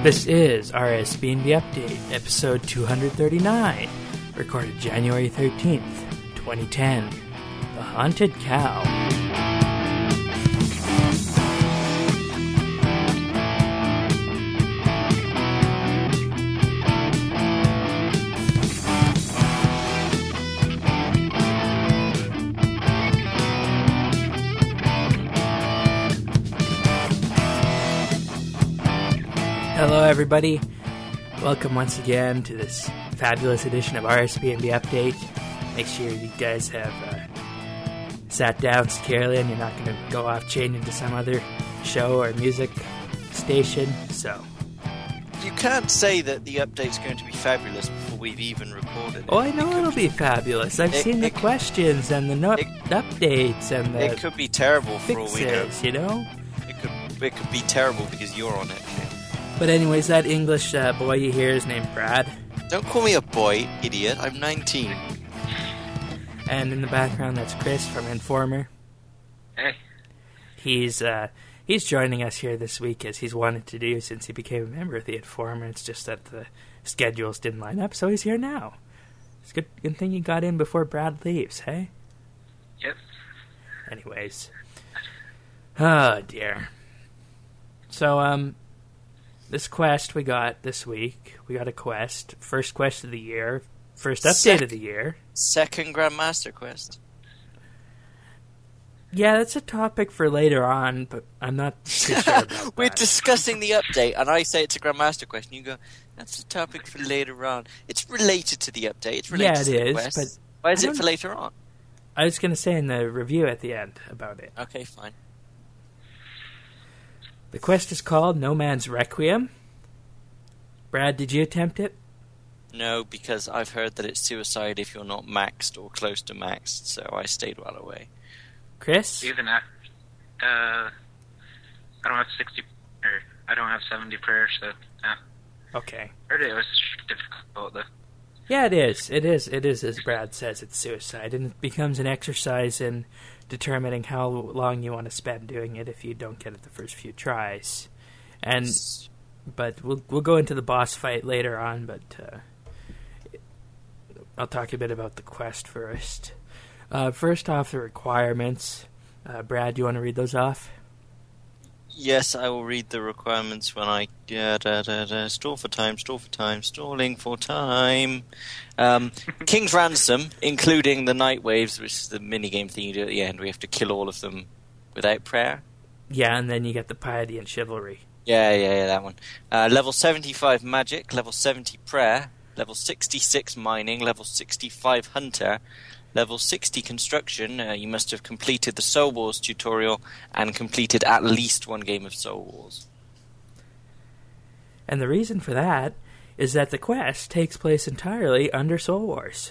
This is RSB&B Update, episode 239, recorded January 13th, 2010. The Haunted Cow. Hello everybody, welcome once again to this fabulous edition of RSB&B Update. Make sure you guys have sat down securely and you're not going to go off chain into some other show or music station, so... You can't say that the update's going to be fabulous before we've even recorded it. Oh, I know it'll be fabulous. I've seen the questions and the updates and the It could be terrible for all we know. fixes, you know? It could be terrible because you're on it. But anyways, that English boy you hear is named Brad. Don't call me a boy, idiot. I'm 19. And in the background, that's Chris from Informer. Hey. He's joining us here this week as he's wanted to do since he became a member of the Informer. It's just that the schedules didn't line up, so he's here now. It's a good thing you got in before Brad leaves, hey? Yep. Anyways. Oh, dear. So, this quest we got this week, we got a quest. First quest of the year. First update of the year. Second Grandmaster quest. Yeah, that's a topic for later on, but I'm not too sure about We're that. discussing the update, and I say it's a Grandmaster quest, and you go, that's a topic for later on. It's related to the update. It's related to the quest. But why is it for later on? I was going to say in the review at the end about it. Okay, fine. The quest is called No Man's Requiem. Brad, did you attempt it? No, because I've heard that it's suicide if you're not maxed or close to maxed, so I stayed well away. Chris? Even after, I don't have 60, or I don't have 70 prayers, so, yeah. Okay. Heard it was difficult, though. Yeah, it is. It is, as Brad says, it's suicide, and it becomes an exercise in determining how long you want to spend doing it if you don't get it the first few tries. But we'll go into the boss fight later on, but I'll talk a bit about the quest first. First off, the requirements. Brad, do you want to read those off? Yes, I will read the requirements when I... Stall for time, stalling for time. King's Ransom, including the Night Waves, which is the minigame thing you do at the end. We have to kill all of them without prayer. Yeah, and then you get the Piety and Chivalry. Yeah, that one. Level 75 Magic, level 70 Prayer, level 66 Mining, level 65 Hunter, level 60 Construction. You must have completed the Soul Wars tutorial and completed at least one game of Soul Wars. And the reason for that is that the quest takes place entirely under Soul Wars.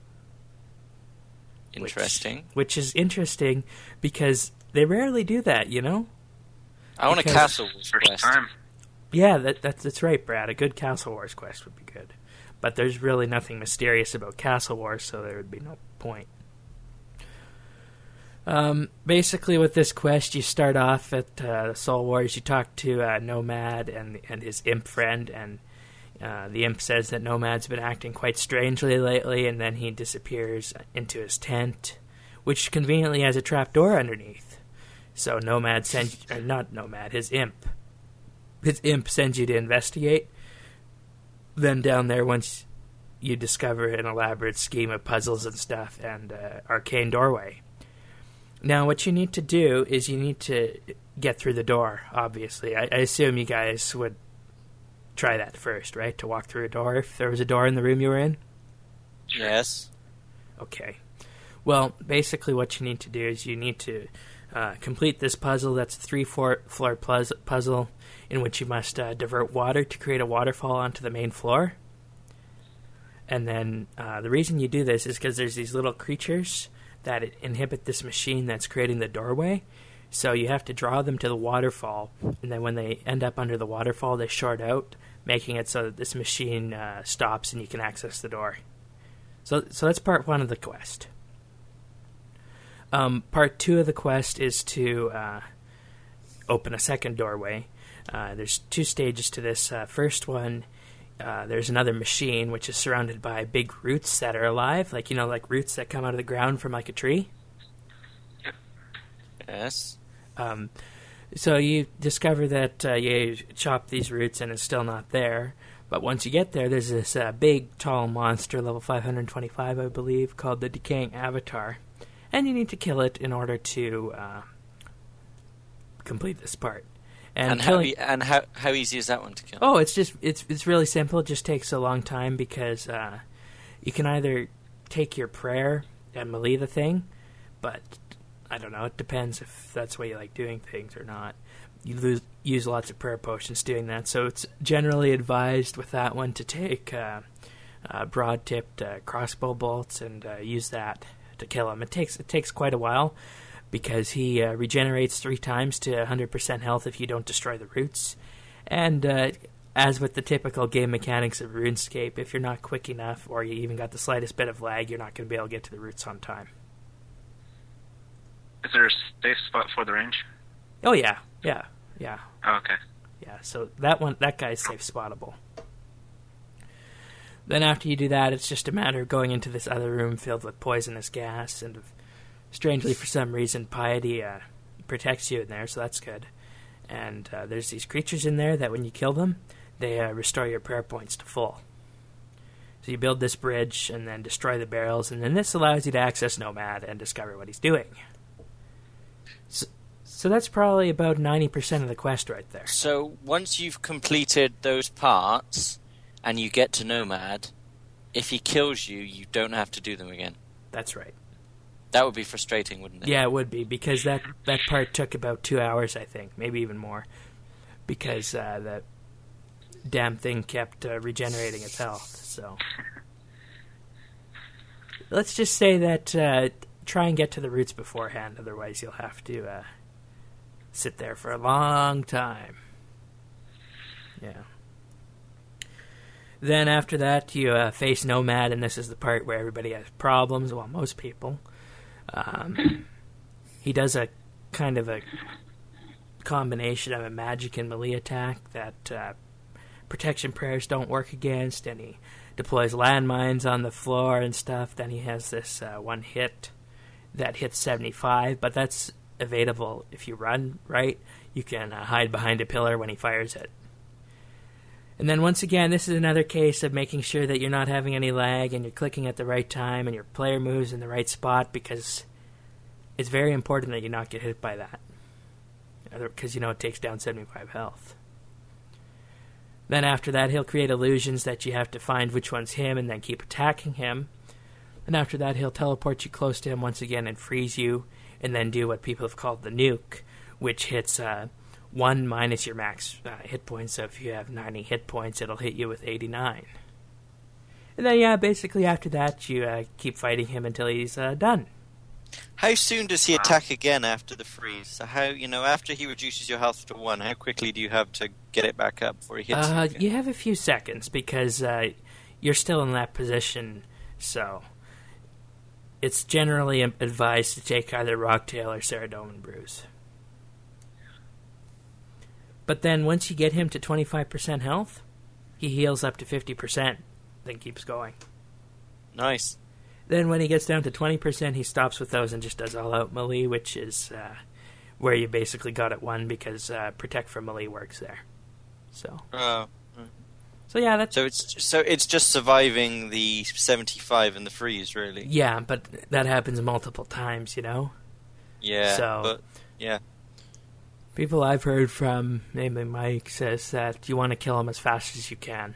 Interesting. Which is interesting because they rarely do that, you know? I want a Castle Wars First quest. time. Yeah, that's right, Brad. A good Castle Wars quest would be good. But there's really nothing mysterious about Castle Wars, so there would be no point. Basically, with this quest, you start off at Soul Wars. You talk to Nomad and his imp friend, and the imp says that Nomad's been acting quite strangely lately, and then he disappears into his tent, which conveniently has a trapdoor underneath. So Nomad sends... not Nomad, his imp. His imp sends you to investigate. Then down there, once you discover an elaborate scheme of puzzles and stuff and arcane doorway. Now, what you need to do is you need to get through the door, obviously. I assume you guys would try that first, right? To walk through a door if there was a door in the room you were in? Yes. Okay. Well, basically what you need to do is you need to complete this puzzle. That's a 3-floor puzzle in which you must divert water to create a waterfall onto the main floor. And then the reason you do this is because there's these little creatures that inhibit this machine that's creating the doorway. So you have to draw them to the waterfall, and then when they end up under the waterfall, they short out, making it so that this machine stops and you can access the door. So that's part one of the quest. Part two of the quest is to open a second doorway. There's 2 stages to this. First one, there's another machine which is surrounded by big roots that are alive, like roots that come out of the ground from like a tree. Yes. So you discover that you chop these roots and it's still not there. But once you get there, there's this big, tall monster, level 525, I believe, called the Decaying Avatar. And you need to kill it in order to complete this part. And how easy is that one to kill? Oh, it's really simple. It just takes a long time because you can either take your prayer and melee the thing, but I don't know. It depends if that's the way you like doing things or not. You use lots of prayer potions doing that, so it's generally advised with that one to take broad-tipped crossbow bolts and use that to kill him. It takes quite a while because he regenerates 3 times to 100% health if you don't destroy the roots. And as with the typical game mechanics of RuneScape, if you're not quick enough or you even got the slightest bit of lag, you're not going to be able to get to the roots on time. Is there a safe spot for the range? Oh, yeah. Oh, okay. Yeah, so that guy's safe spottable. Then after you do that, it's just a matter of going into this other room filled with poisonous gas, and strangely, for some reason, piety protects you in there, so that's good. And there's these creatures in there that when you kill them, they restore your prayer points to full. So you build this bridge and then destroy the barrels, and then this allows you to access Nomad and discover what he's doing. So that's probably about 90% of the quest right there. So once you've completed those parts and you get to Nomad, if he kills you, you don't have to do them again. That's right. That would be frustrating, wouldn't it? Yeah, it would be, because that part took about 2 hours, I think, maybe even more, because that damn thing kept regenerating its health. So let's just say that try and get to the roots beforehand, otherwise you'll have to sit there for a long time. Yeah. Then after that, you face Nomad, and this is the part where everybody has problems. Well, most people. He does a kind of a combination of a magic and melee attack that protection prayers don't work against, and he deploys landmines on the floor and stuff. Then he has this one hit that hits 75, but that's evadable if you run, right? You can hide behind a pillar when he fires it. And then once again, this is another case of making sure that you're not having any lag and you're clicking at the right time and your player moves in the right spot, because it's very important that you not get hit by that. Because, it takes down 75 health. Then after that, he'll create illusions that you have to find which one's him and then keep attacking him. And after that, he'll teleport you close to him once again and freeze you, and then do what people have called the nuke, which hits 1 minus your max hit points. So if you have 90 hit points, it'll hit you with 89. And then, basically after that, you keep fighting him until he's done. How soon does he attack again after the freeze? So how, after he reduces your health to 1, how quickly do you have to get it back up before he hits you again? You have a few seconds, because you're still in that position, so it's generally advised to take either Rocktail or Saradomin Bruise. But then once you get him to 25% health, he heals up to 50%, then keeps going. Nice. Then when he gets down to 20%, he stops with those and just does all-out melee, which is where you basically got it won, because Protect from melee works there. So. So yeah, that's... So it's just surviving the 75 and the freeze, really. Yeah, but that happens multiple times, Yeah. So, but yeah. People I've heard from, namely Mike, says that you want to kill him as fast as you can.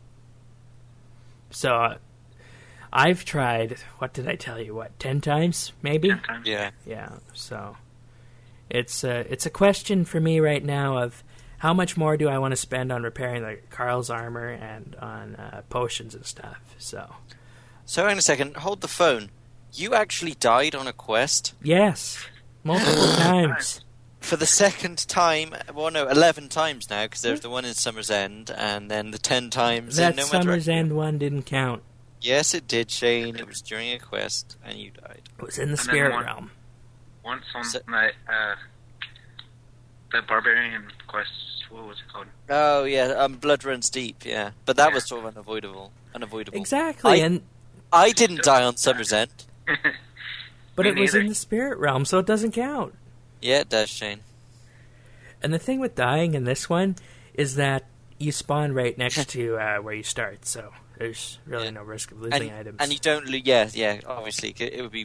So I've tried, what did I tell you, 10 times, maybe? 10 times. Yeah. Yeah, so it's a question for me right now of how much more do I want to spend on repairing Carl's armor and on potions and stuff, so... So hang on a second, hold the phone. You actually died on a quest? Yes, multiple times. For the second time, 11 times now, because there's the one in Summer's End, and then the 10 times in That Nomad Summer's Requiem. End one didn't count. Yes, it did, Shane. It was during a quest, and you died. It was in the And spirit then realm. Once on the Barbarian quest what was it called? Oh yeah, Blood Runs Deep. Yeah, but that Yeah. was sort of unavoidable. Exactly, and I didn't die on Summer's End. but Me it was neither. in the spirit realm, so it doesn't count. Yeah, it does, Shane. And the thing with dying in this one is that you spawn right next to where you start, so there's really no risk of losing items. And you don't. Yeah. Obviously, it would be.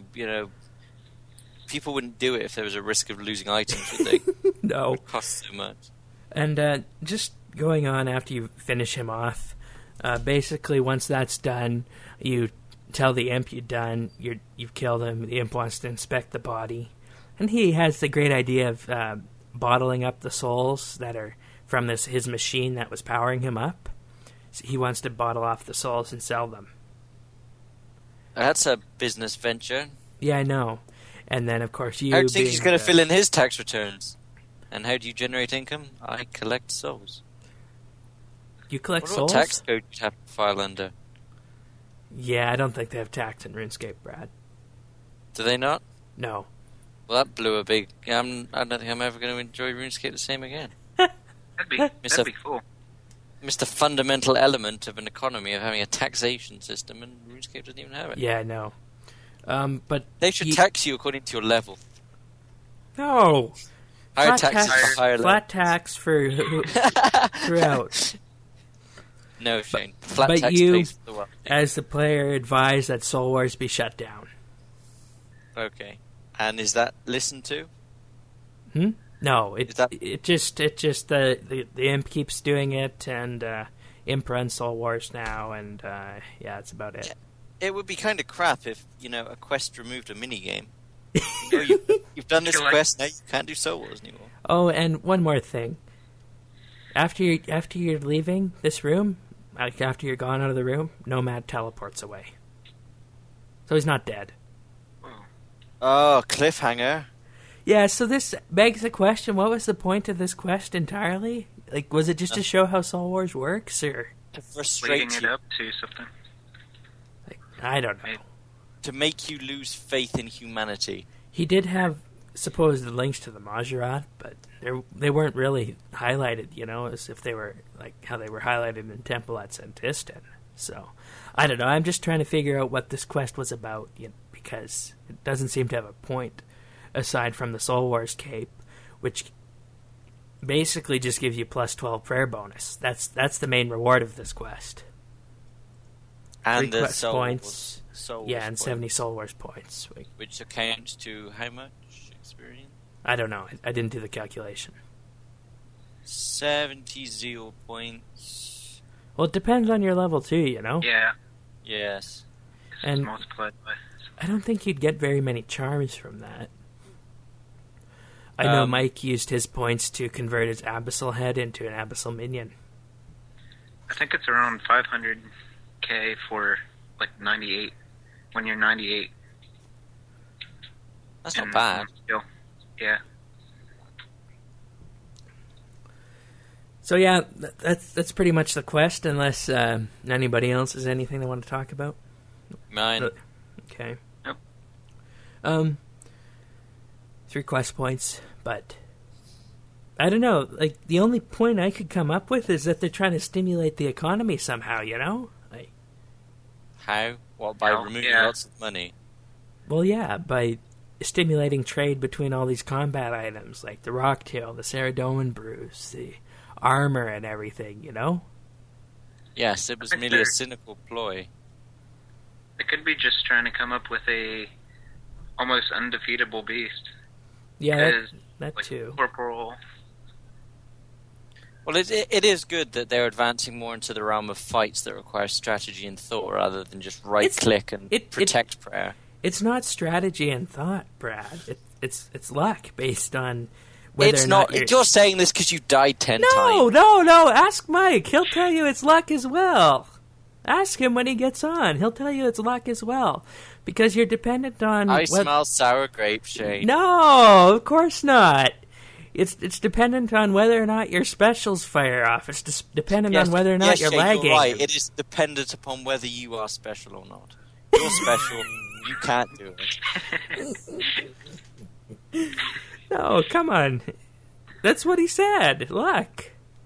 People wouldn't do it if there was a risk of losing items. Would they? No. It costs so much. And just going on after you finish him off, basically once that's done, you tell the imp you've done, you've killed him. The imp wants to inspect the body, and he has the great idea of bottling up the souls that are from his machine that was powering him up. So he wants to bottle off the souls and sell them. That's a business venture. Yeah, I know. And then, of course, you. How do you think he's going to the- fill in his tax returns? And how do you generate income? I collect souls. You collect What souls? tax code you'd have to file under? Yeah, I don't think they have tax in RuneScape, Brad. Do they not? No. Well, that blew a big. I don't think I'm ever going to enjoy RuneScape the same again. That'd be cool. Missed the fundamental element of an economy of having a taxation system, and RuneScape doesn't even have it. Yeah, I know. But They should tax you according to your level. No. Higher Flat taxes tax- for higher Flat tax for throughout. No, Shane. Flat but tax you, pays for the wealthy. as the player, advise that Soul Wars be shut down. Okay. And is that listened to? No, Is that- it just the imp keeps doing it, and imp runs Soul Wars now, and yeah, that's about it. It would be kind of crap if, a quest removed a minigame. You've done this Feel like- quest, now you can't do Soul Wars anymore. Oh, and one more thing. After you're leaving this room, like after you're gone out of the room, Nomad teleports away. So he's not dead. Oh, cliffhanger. Yeah, so this begs the question, what was the point of this quest entirely? Like, was it just to show how Soul Wars works, or... To Leading frustrate it you. up to something. Like, I don't know. Maybe. To make you lose faith in humanity. He did have supposed links to the Majorat, but they weren't really highlighted, as if they were, like, how they were highlighted in Temple at Santistan. So, I don't know, I'm just trying to figure out what this quest was about, because it doesn't seem to have a point, aside from the Soul Wars cape, which basically just gives you plus 12 prayer bonus. That's the main reward of this quest. And 3 the quest Soul points. Soul Yeah, Wars and points, 70 Soul Wars points. which accounts to how much experience? I don't know. I didn't do the calculation. 70 zeal points. Well, it depends on your level too, Yeah. Yes. It's And- multiplied by. I don't think you'd get very many charms from that. I know Mike used his points to convert his Abyssal head into an Abyssal minion. I think it's around 500k for like 98. When you're 98. That's not in bad. one skill. Yeah. So yeah, that's pretty much the quest, unless anybody else has anything they want to talk about. Mine. Okay. Nope. 3 quest points, but I don't know. Like, the only point I could come up with is that they're trying to stimulate the economy somehow. Like, How? Well, by Oh, removing yeah. lots of money. well, yeah, by stimulating trade between all these combat items, like the Rocktail, the Saradomin Bruise, the armor, and everything. Yes, it was I think merely a they're- cynical ploy. They could be just trying to come up with a almost undefeatable beast. Yeah, Because, that like, too. corporal. Well, it is good that they're advancing more into the realm of fights that require strategy and thought rather than just right-click and protect prayer. It's not strategy and thought, Brad. It's luck based on whether It's or not. not You're saying this because you died 10 times. No. Ask Mike. He'll tell you it's luck as well. Ask him when he gets on. He'll tell you it's luck as well, because you're dependent on. I smell sour grape, Shane. No, of course not. It's dependent on whether or not your specials fire off. It's dependent on whether or not you're Shane, lagging. You're right. It is dependent upon whether you are special or not. You're special. You can't do it. No, come on. That's what he said. Luck.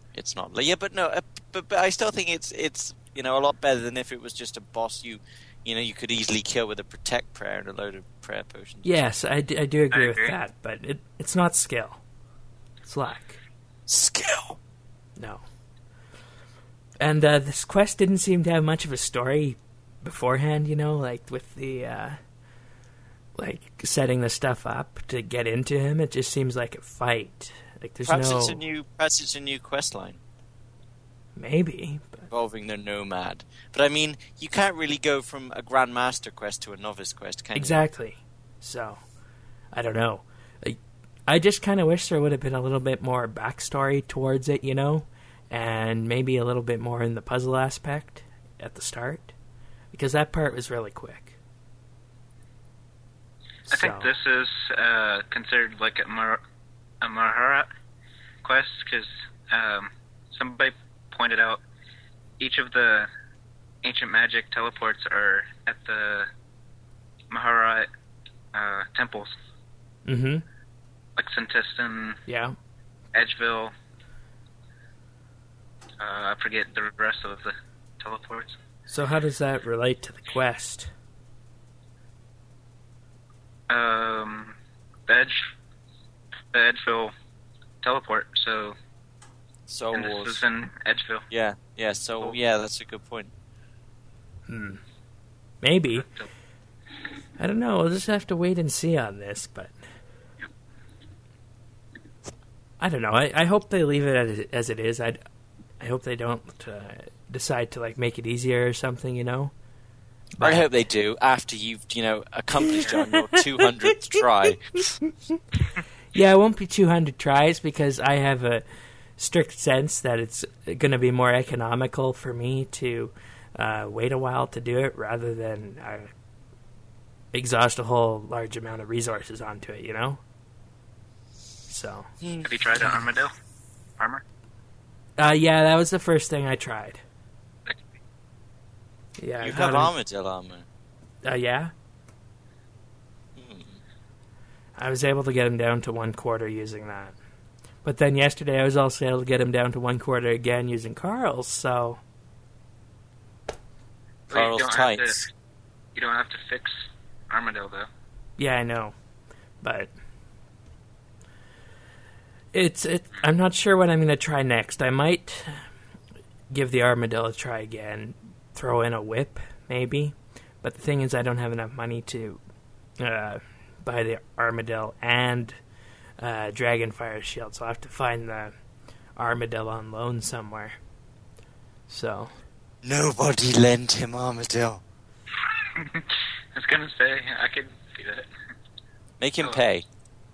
it's not. Yeah, but no, but I still think it's a lot better than if it was just a boss you could easily kill with a protect prayer and a load of prayer potions. Yes, I do agree with agree. that, but it's not skill. It's luck. Skill. No. And this quest didn't seem to have much of a story beforehand, like with the like setting the stuff up to get into him. It just seems like a fight. Like there's Perhaps no. it's a new quest line Maybe. But... involving the nomad. But I mean, you can't really go from a grandmaster quest to a novice quest, can you? Exactly. So, I don't know. I just kind of wish there would have been a little bit more backstory towards it, and maybe a little bit more in the puzzle aspect at the start, because that part was really quick. I think this is considered like a Mahara quest because somebody pointed out each of the ancient magic teleports are at the Mahara temples. Mm-hmm. Like Centiston, Yeah. Edgeville. I forget the rest of the teleports. So how does that relate to the quest? The Edgeville teleport. So Soul and Wars. this is in Edgeville. Yeah. So yeah, that's a good point. Maybe. I don't know. We'll just have to wait and see on this, but I don't know. I hope they leave it as it is. I hope they don't decide to make it easier or something. I hope they do after you've accomplished on your 200th try. Yeah, it won't be 200 tries because I have a strict sense that it's going to be more economical for me to wait a while to do it rather than exhaust a whole large amount of resources onto it. So. Have you tried the Armadillo? Armor? Yeah, that was the first thing I tried. Yeah, You I have got Armadillo armor. yeah? I was able to get him down to 1/4 using that. But then yesterday I was also able to get him down to 1/4 again using Carl's, so... Carl's tights. You don't have to fix Armadillo, though. Yeah, I know. But... I'm not sure what I'm going to try next. I might give the Armadillo a try again. Throw in a whip, maybe. But the thing is, I don't have enough money to buy the Armadillo and Dragonfire Shield, so I'll have to find the Armadillo on loan somewhere. So... Nobody lent him Armadillo. I was going to say, I could do that. Make him pay.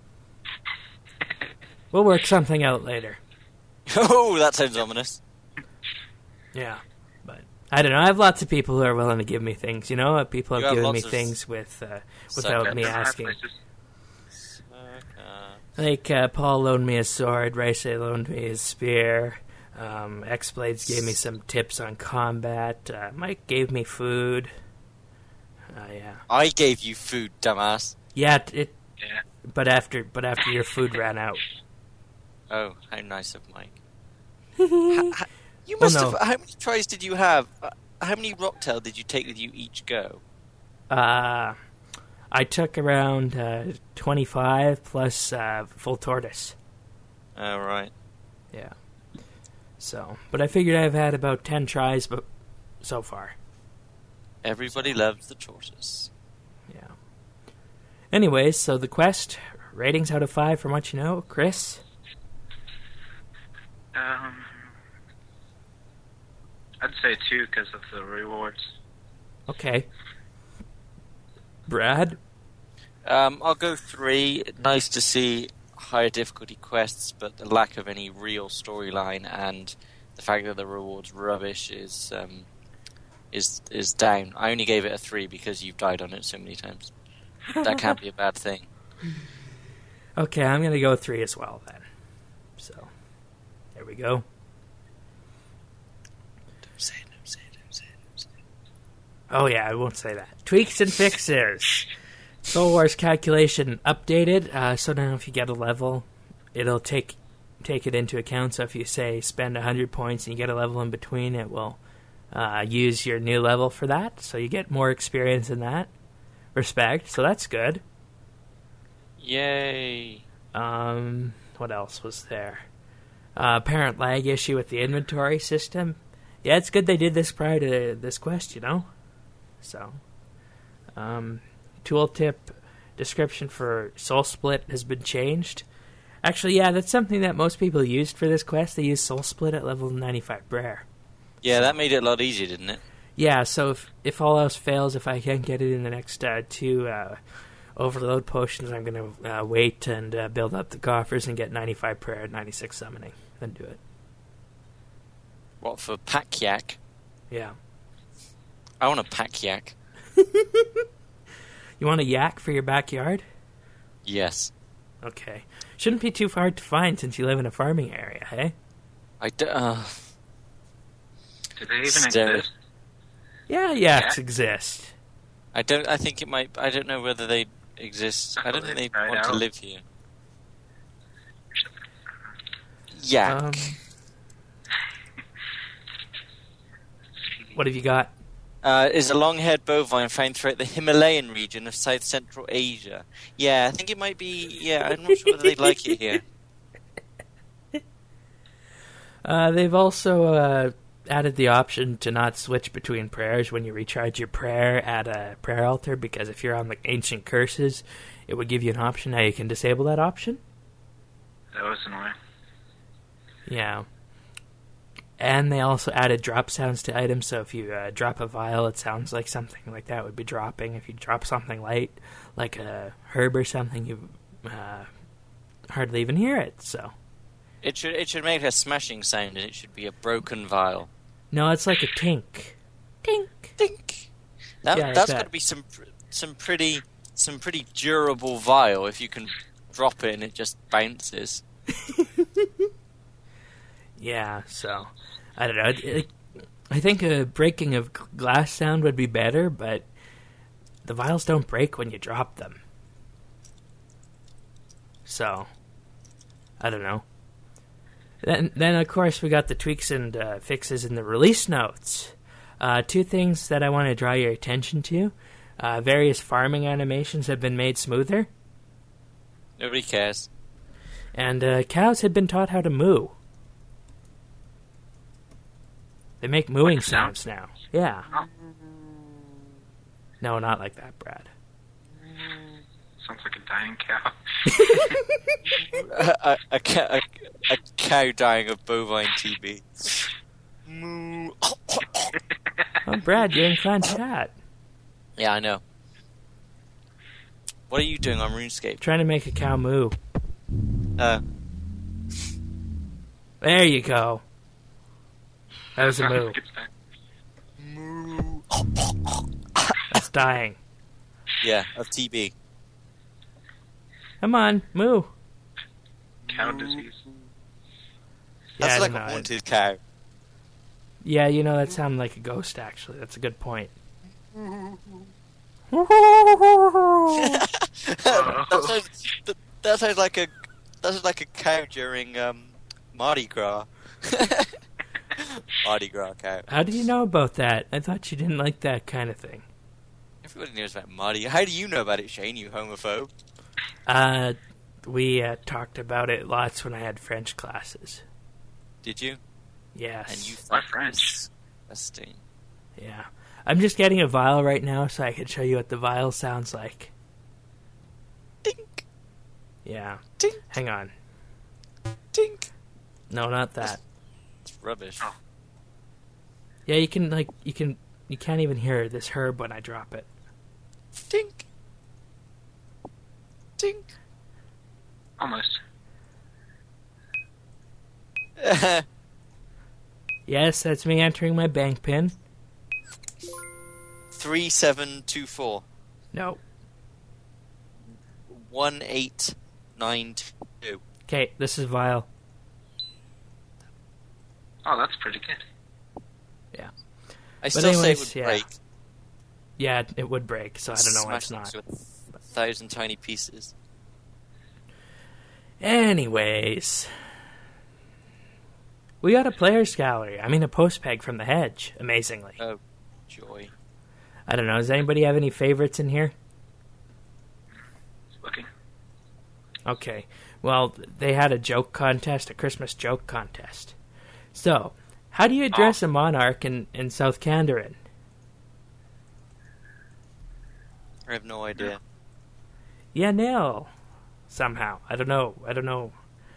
We'll work something out later. Oh, that sounds ominous. Yeah, but I don't know. I have lots of people who are willing to give me things. People You have have given me lots of things without Sucker. me Different asking. places. Like Paul loaned me a sword, Rice loaned me his spear. X-Blades gave me some tips on combat. Mike gave me food. Yeah. I gave you food, dumbass. Yeah. Yeah. But after your food ran out. Oh, how nice of Mike. You must no. have. How many tries did you have? How many Rocktail did you take with you each go? I took around 25 plus full tortoise. Oh, right. Yeah. So, but I figured I've had about 10 tries, but so far. Everybody loves the tortoise. Yeah. Anyways, so the quest ratings out of 5 from what you know, Chris. I'd say 2 because of the rewards. Okay. Brad. I'll go 3. Nice to see higher difficulty quests, but the lack of any real storyline and the fact that the rewards rubbish is down. I only gave it a 3 because you've died on it so many times. That can't be a bad thing. Okay, I'm going to go 3 as well then. So, there we go. Don't say it. Oh yeah, I won't say that. Tweaks and fixes. Soul Wars calculation updated. So now if you get a level, it'll take take it into account. So if you say spend 100 points and you get a level in between, it will use your new level for that. So you get more experience in that respect. So that's good. Yay. What else was there? Apparent lag issue with the inventory system. Yeah, it's good they did this prior to this quest, you know? So, tooltip description for Soul Split has been changed. Actually, yeah, that's something that most people used for this quest. They used Soul Split at level 95 Brer. Yeah, that made it a lot easier, didn't it? Yeah, so if all else fails, if I can't get it in the next 2 overload potions, I'm going to wait and build up the coffers and get 95 prayer and 96 summoning. Then do it. What, for pack yak? Yeah. I want a pack yak. You want a yak for your backyard? Yes. Okay. Shouldn't be too hard to find since you live in a farming area, hey? Do they even Still. exist? Yeah, yaks exist. I think it might. I don't know whether they exist. I don't think they Right want to out. live here. Yak. What have you got? Is a long-haired bovine found throughout the Himalayan region of South Central Asia. Yeah, I think it might be. Yeah, I'm not sure whether they'd like it here. They've also added the option to not switch between prayers when you recharge your prayer at a prayer altar, because if you're on the ancient curses, it would give you an option. Now you can disable that option. That was annoying. Yeah. And they also added drop sounds to items, so if you drop a vial, it sounds like something like that would be dropping. If you drop something light, like a herb or something, you hardly even hear it, so... It should make a smashing sound, and it should be a broken vial. No, it's like a tink. Tink. Think. Yeah, like That's that. got to be some pretty durable vial if you can drop it and it just bounces. Yeah, so... I don't know. I think a breaking of glass sound would be better, but the vials don't break when you drop them. So, I don't know. Then of course, we got the tweaks and fixes in the release notes. 2 things that I want to draw your attention to. Various farming animations have been made smoother, Nobody cares. and cows have been taught how to moo. They make mooing Like a sound? sounds now. Yeah. Oh. No, not like that, Brad. Sounds like a dying cow. a cow dying of bovine TB. Moo. Oh, Brad, you're in Clan's chat. Yeah, I know. What are you doing on RuneScape? Trying to make a cow moo. Uh, There you go. That was a moo. moo. That's dying. Yeah, of TB. Come on, moo. Cow disease. That's Yeah, I like don't a know. haunted cow. Yeah, you know, that sounded like a ghost, actually. That's a good point. that sounds like a cow during Mardi Gras. Mardi Gras cow. How do you know about that? I thought you didn't like that kind of thing. Everybody knows about Mardi. How do you know about it, Shane? You homophobe. We talked about it lots when I had French classes. Did you? Yes. And you Why thought it French? was disgusting. Yeah. I'm just getting a vial right now so I can show you what the vial sounds like. Dink, Yeah. dink, Hang on. dink. No, not that. It's rubbish. Oh. Yeah, you can't even hear this herb when I drop it. Dink, dink. Almost. Yes, that's me entering my bank pin. 3724 No. 1892. Okay, this is vial. Oh, that's pretty good. I still say it anyways, would yeah. break. Yeah, it would break, so I don't know why it's Smash not. into 1,000 tiny pieces. Anyways, We got a player's gallery. I mean, a post peg from the hedge, amazingly. Oh, joy. I don't know. Does anybody have any favorites in here? Looking. Okay. Well, they had a joke contest, a Christmas joke contest. So, how do you address a monarch in South Kandarin? I have no idea. Yanil. Somehow. I don't know. I don't know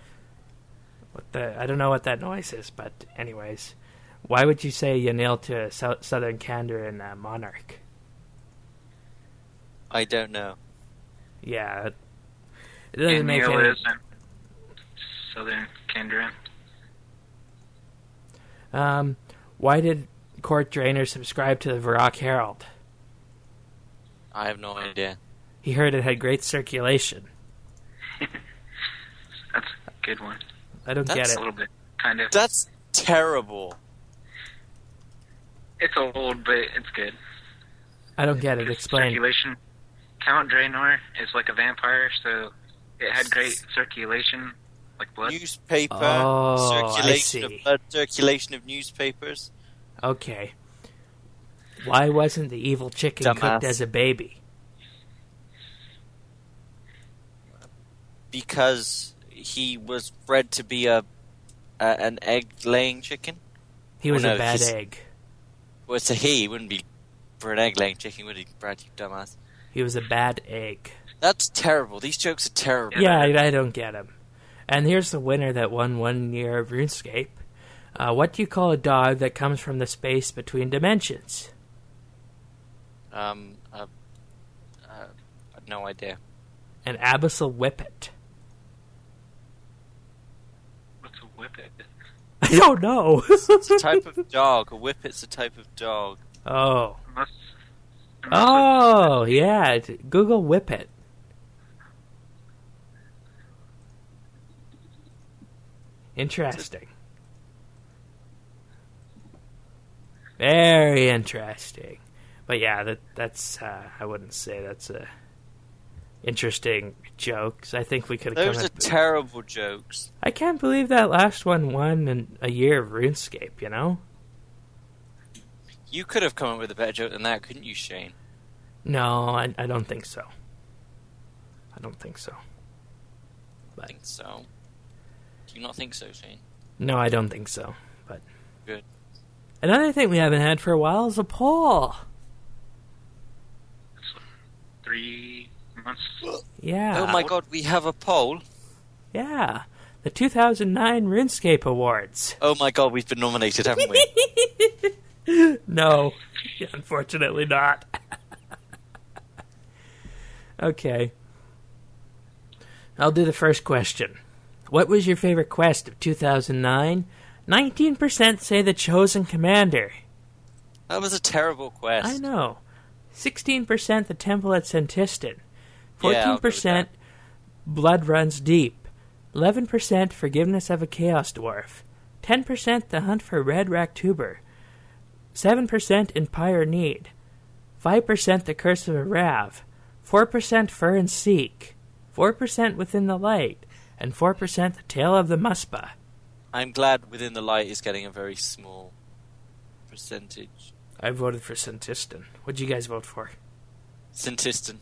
what that noise is, but anyways. Why would you say Yanil to a Southern Kandarin monarch? I don't know. Yeah. It doesn't make any... is in Southern Kandarin. Why did Court Drainer subscribe to the Varrock Herald? I have no idea. He heard it had great circulation. That's a good one. I don't get A it. little bit, kind of. That's terrible. It's old, but it's good. I don't get it. Explain. Circulation. Count Draenor is like a vampire, so it had great circulation, like blood. Newspaper, Oh, circulation I of see. blood, circulation of newspapers. Okay. Why wasn't the evil chicken Dumbass. cooked as a baby? Because he was bred to be an egg-laying chicken. He was Oh, no, a bad he's- egg. Well, it's a he. He wouldn't be for an egg-laying chicken, would he, Brad, you dumbass? He was a bad egg. That's terrible. These jokes are terrible. Yeah, I don't get him. And here's the winner that won 1 year of RuneScape. What do you call a dog that comes from the space between dimensions? No idea. An abyssal whippet. What's a whippet? I don't know. It's a type of dog. A whippet's a type of dog. Oh. Unless Oh, yeah. Google whippet. Interesting. Very interesting. But yeah, that's I wouldn't say that's a interesting joke. 'Cause I think we could have Those come are up. terrible jokes. I can't believe that last one won in a year of RuneScape, you know? You could have come up with a better joke than that, couldn't you, Shane? No, I don't think so. I don't think so. I think so. Do you not think so, Shane? No, I don't think so. But Good. another thing we haven't had for a while is a poll. 3 months. Yeah. Oh my god, we have a poll. Yeah. The 2009 RuneScape Awards. Oh my god, we've been nominated, haven't we? No, unfortunately not. Okay. I'll do the first question. What was your favorite quest of 2009? 19% say the Chosen Commander. That was a terrible quest. I know. 16% the Temple at Sentistan. Yeah, I'll go with 14% Blood Runs Deep. 11% Forgiveness of a Chaos Dwarf. 10% The Hunt for Red Raktuber. 7% In Pyre Need. 5% The Curse of a Rav. 4% Fur and Seek. 4% Within the Light. And 4% The Tale of the Muspa. I'm glad Within the Light is getting a very small percentage. I voted for Sentistan. What'd you guys vote for? Sentistan.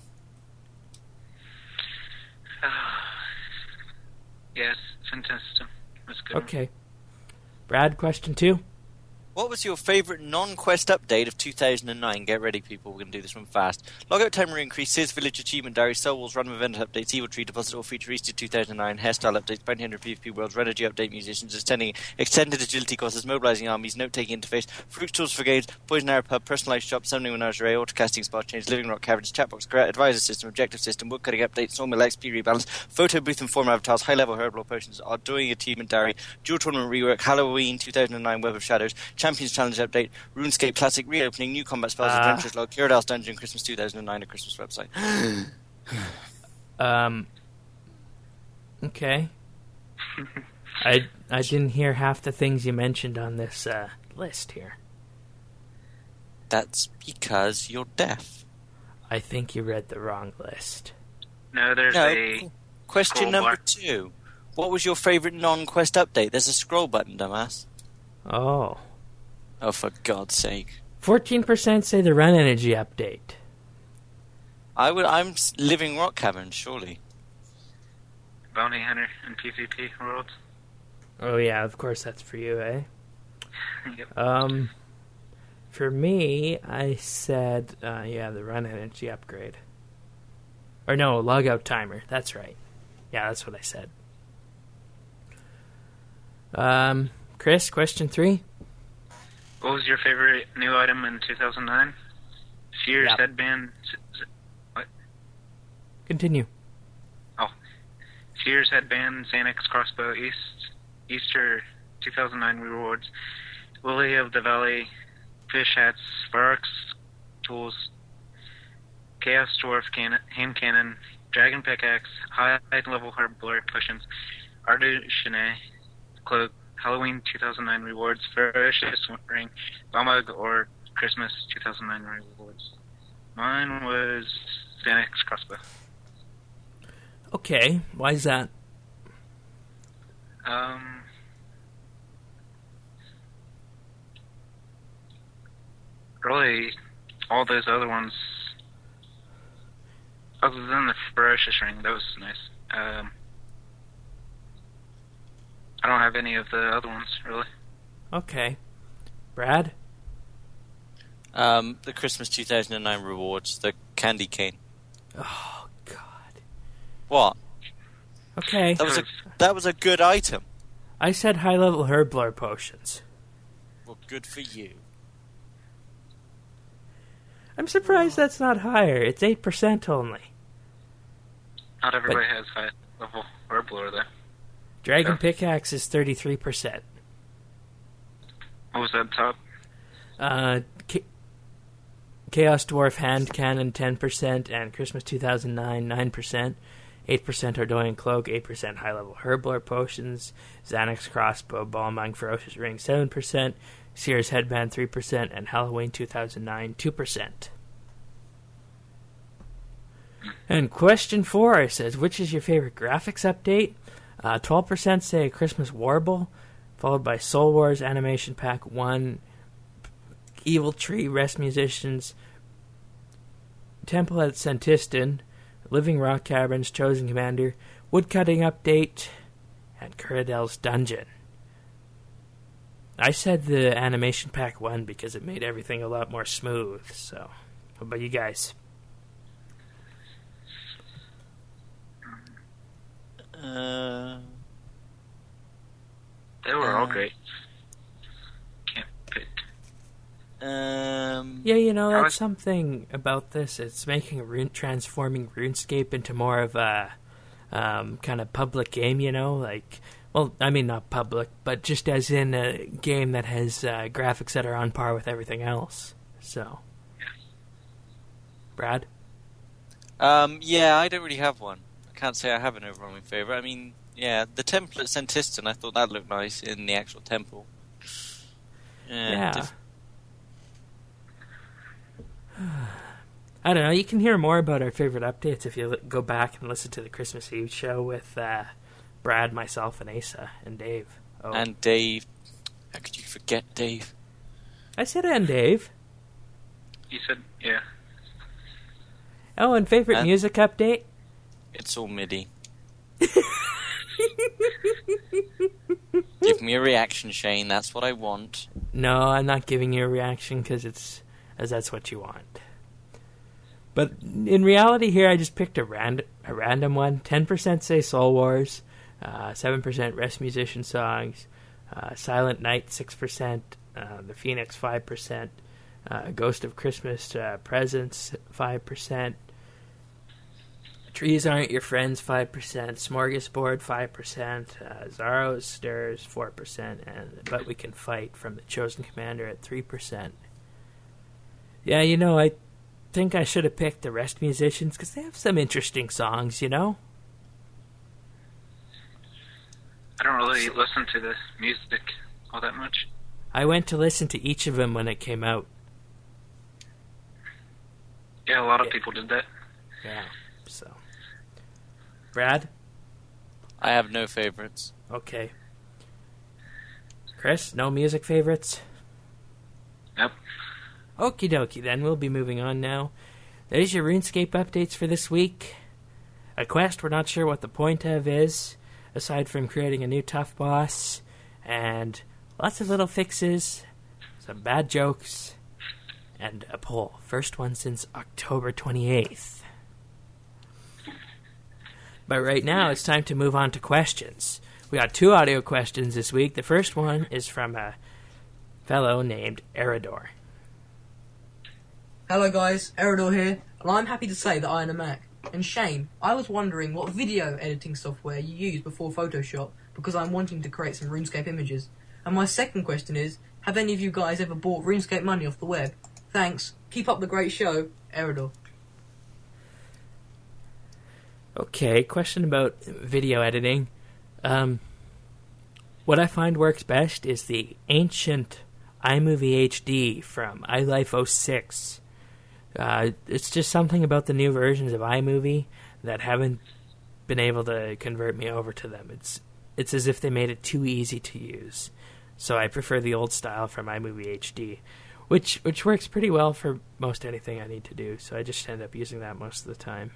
Yes, fantastic. That's good. Okay. Brad, question 2. What was your favourite non-quest update of 2009? Get ready, people. We're going to do this one fast. Logout timer increases, Village Achievement Diary, Soul Walls, Random Event Updates, Evil Tree, Deposit All Feature, Easter 2009, Hairstyle Updates, Bounty Hunter PvP Worlds, Renergy Update, Musicians, Extended Agility Courses, Mobilizing Armies, Note-Taking Interface, Fruits Tools for Games, Poison Arrow Pub, Personalized Shop, Summoning Menagerie, Autocasting Spot Change, Living Rock Caverns, Chatbox, Advisor System, Objective System, Woodcutting Update, Sawmill XP Rebalance, Photo Booth and Form Avatars, High-Level Herbal Potions, Doing Achievement Diary, Dual Tournament Rework, Halloween 2009 Web of Shadows, Champions Challenge Update, RuneScape Classic Reopening, New Combat Spells, Adventures Log, Gyarados Dungeon, Christmas 2009, a Christmas website. Okay. I didn't hear half the things you mentioned on this list here. That's because you're deaf. I think you read the wrong list. No, there's a Question scroll number bar. 2. What was your favourite non-quest update? There's a scroll button, dumbass. Oh. Oh, for God's sake. 14% say the Run Energy update. I'm Living Rock Cavern, surely. Bounty Hunter and PvP worlds. Oh yeah, of course that's for you, eh? Yep. For me, I said, the Run Energy upgrade. Or no, logout timer. That's right. Yeah, that's what I said. Chris, question 3. What was your favorite new item in 2009? Sears Yep. headband. What? Continue. Oh, Sears headband, Xanax crossbow, Easter 2009 rewards, Lily of the Valley, fish hats, Sparks tools, Chaos dwarf hand cannon, dragon pickaxe, high level hardblur potions, Arduchene cloak, Halloween 2009 rewards, ferocious ring, Balmug, or Christmas 2009 rewards. Mine was Xanax crossbow. Okay, why is that? Really, all those other ones, other than the ferocious ring, that was nice. I don't have any of the other ones, really. Okay. Brad? The Christmas 2009 rewards, the candy cane. Oh, God. What? Okay. That was a good item. I said high-level herdblur potions. Well, good for you. I'm surprised that's not higher. It's 8% only. Not everybody has high level Herbblur, though. Dragon Yeah. Pickaxe is 33%. What was that top? Chaos Dwarf Hand Cannon 10%, and Christmas 2009 9%. 8% Ardoyan Cloak, 8% High Level Herbblur Potions, Xanax Crossbow, Balmung Ferocious Ring 7%, Sears Headband 3%, and Halloween 2009 2%. And question 4 says, which is your favorite graphics update? 12% say Christmas Warble, followed by Soul Wars Animation Pack 1, Evil Tree, Rest Musicians, Temple at Santistan, Living Rock Caverns, Chosen Commander, Woodcutting Update, and Curadel's Dungeon. I said the Animation Pack 1 because it made everything a lot more smooth, so... What about you guys? They were all great. Can't pick. Yeah, that's I was- something about this. It's making transforming RuneScape into more of a kind of public game, like, well, I mean not public, but just as in a game that has graphics that are on par with everything else. So, Brad? Yeah, I don't really have one. I can't say I have an overwhelming favourite. I mean, yeah, the temple at Santistan, I thought that looked nice in the actual temple. Yeah. I don't know. You can hear more about our favorite updates if you go back and listen to the Christmas Eve show with Brad, myself, and Asa, and Dave. Oh. And Dave. How could you forget Dave? I said and Dave. You said, yeah. Oh, and favorite music update? It's all MIDI. Give me a reaction, Shane. That's what I want. No, I'm not giving you a reaction because that's what you want. But in reality, here I just picked a random one. 10% say Soul Wars, 7% Rest Musician Songs, Silent Night 6%, The Phoenix 5%, Ghost of Christmas Presents 5%. Trees Aren't Your Friends 5%, Smorgasbord 5%, Zaros Stirs 4%, and But We Can Fight from the Chosen Commander at 3%. Yeah, I think I should have picked the Rest Musicians because they have some interesting songs, I don't really listen to the music all that much. I went to listen to each of them when it came out. Yeah, a lot of people did that. Yeah, so... Brad? I have no favourites. Okay. Chris, no music favorites? Yep. Okie dokie, then we'll be moving on now. There's your RuneScape updates for this week. A quest we're not sure what the point of is, aside from creating a new tough boss, and lots of little fixes, some bad jokes, and a poll. First one since October 28th. But right now, it's time to move on to questions. We got 2 audio questions this week. The first one is from a fellow named Eridor. Hello guys, Eridor here, and I'm happy to say that I own a Mac. And Shane, I was wondering what video editing software you use before Photoshop, because I'm wanting to create some RuneScape images. And my second question is, have any of you guys ever bought RuneScape money off the web? Thanks, keep up the great show, Eridor. Okay, question about video editing. What I find works best is the ancient iMovie HD from iLife 06. It's just something about the new versions of iMovie that haven't been able to convert me over to them. It's as if they made it too easy to use. So I prefer the old style from iMovie HD, which works pretty well for most anything I need to do. So I just end up using that most of the time.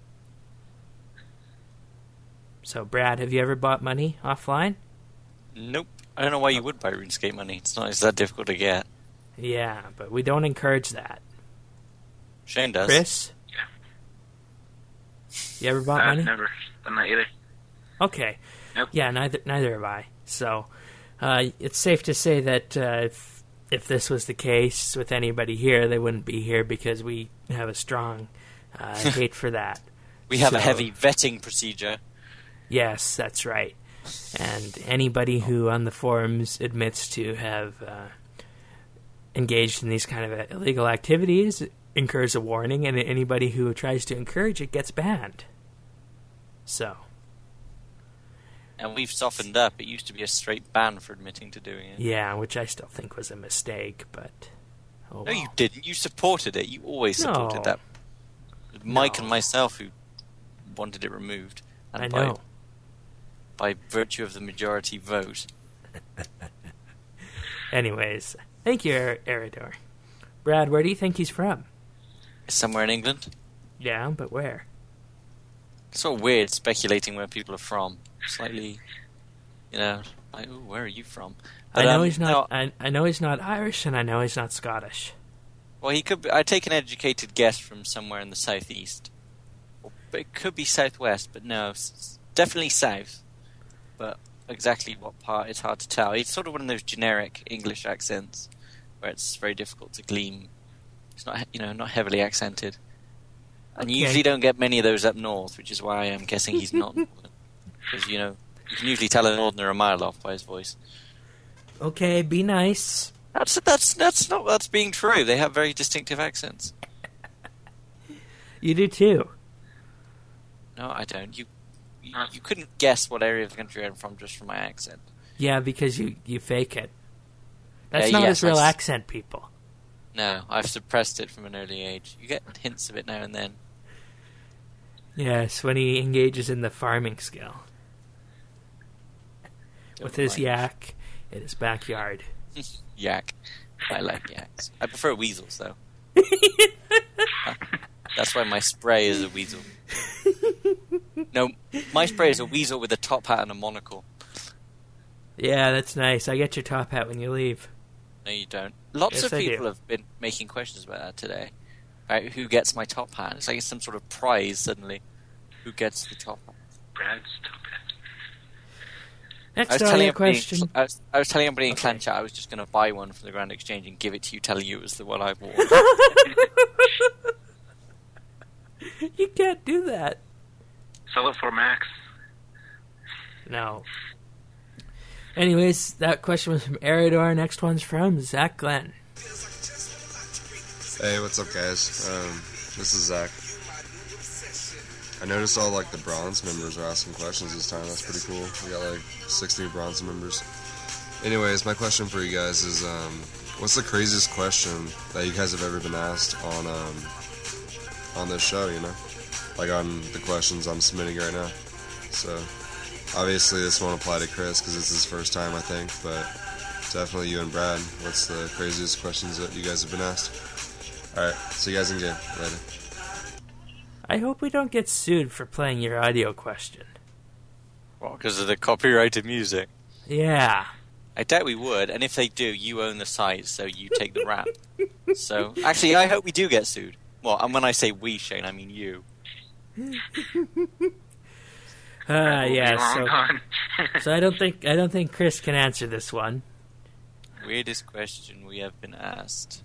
So Brad, have you ever bought money offline? Nope. I don't know why you would buy RuneScape money. It's not that difficult to get. Yeah, but we don't encourage that. Shane does. Chris? Yeah. You ever bought money? Never done that either. Okay. Nope. Yeah, neither have I. So, it's safe to say that if this was the case with anybody here, they wouldn't be here because we have a strong hate for that. We have a heavy vetting procedure. Yes, that's right. And anybody who on the forums admits to have engaged in these kind of illegal activities incurs a warning, and anybody who tries to encourage it gets banned. So. And we've softened up. It used to be a straight ban for admitting to doing it. Yeah, which I still think was a mistake, but... Oh, no, you didn't. You supported it. You always supported that. It was Mike and myself who wanted it removed. And I know. By virtue of the majority vote. Anyways, thank you, Eridor. Brad, where do you think he's from? Somewhere in England. Yeah, but where? It's sort of weird speculating where people are from. Slightly, like, ooh, where are you from? But, I know he's not. No, I know he's not Irish, and I know he's not Scottish. Well, he could be. I take an educated guess from somewhere in the southeast. But it could be southwest, but no, definitely south. But exactly what part, it's hard to tell. It's sort of one of those generic English accents where it's very difficult to glean. It's not, not heavily accented. And you usually don't get many of those up north, which is why I'm guessing he's not northern. Because, you can usually tell a northerner a mile off by his voice. Okay, be nice. That's being true. They have very distinctive accents. You do too. No, I don't. You couldn't guess what area of the country I'm from just from my accent. Yeah, because you fake it. That's not his real accent, people. No, I've suppressed it from an early age. You get hints of it now and then. Yes, when he engages in the farming skill. With his yak in his backyard. Yak. I like yaks. I prefer weasels, though. That's why my spray is a weasel. No, my spray is a weasel with a top hat and a monocle. Yeah, that's nice. I get your top hat when you leave. No, you don't. Lots of people have been making questions about that today. About who gets my top hat. It's like it's some sort of prize suddenly. Who gets the top hat? Brad's top hat. Next audio question. I was telling everybody in Clan Chat I was just going to buy one from the Grand Exchange and give it to you, telling you it was the one I bought. You can't do that. Sell it for Max. No. Anyways, that question was from Eridor. Next one's from Zach Glenn. Hey, what's up, guys? This is Zach. I noticed all the bronze members are asking questions this time. That's pretty cool. We got 6 new bronze members. Anyways, my question for you guys is, what's the craziest question that you guys have ever been asked on this show? On the questions I'm submitting right now. So, obviously this won't apply to Chris because it's his first time, I think. But definitely you and Brad. What's the craziest questions that you guys have been asked? Alright, see you guys in game. Later. I hope we don't get sued for playing your audio question. Well, because of the copyrighted music. Yeah. I doubt we would, and if they do, you own the site, so you take the rap. So, actually, I hope we do get sued. Well, and when I say we, Shane, I mean you. Yeah. So I don't think Chris can answer this one. Weirdest question we have been asked.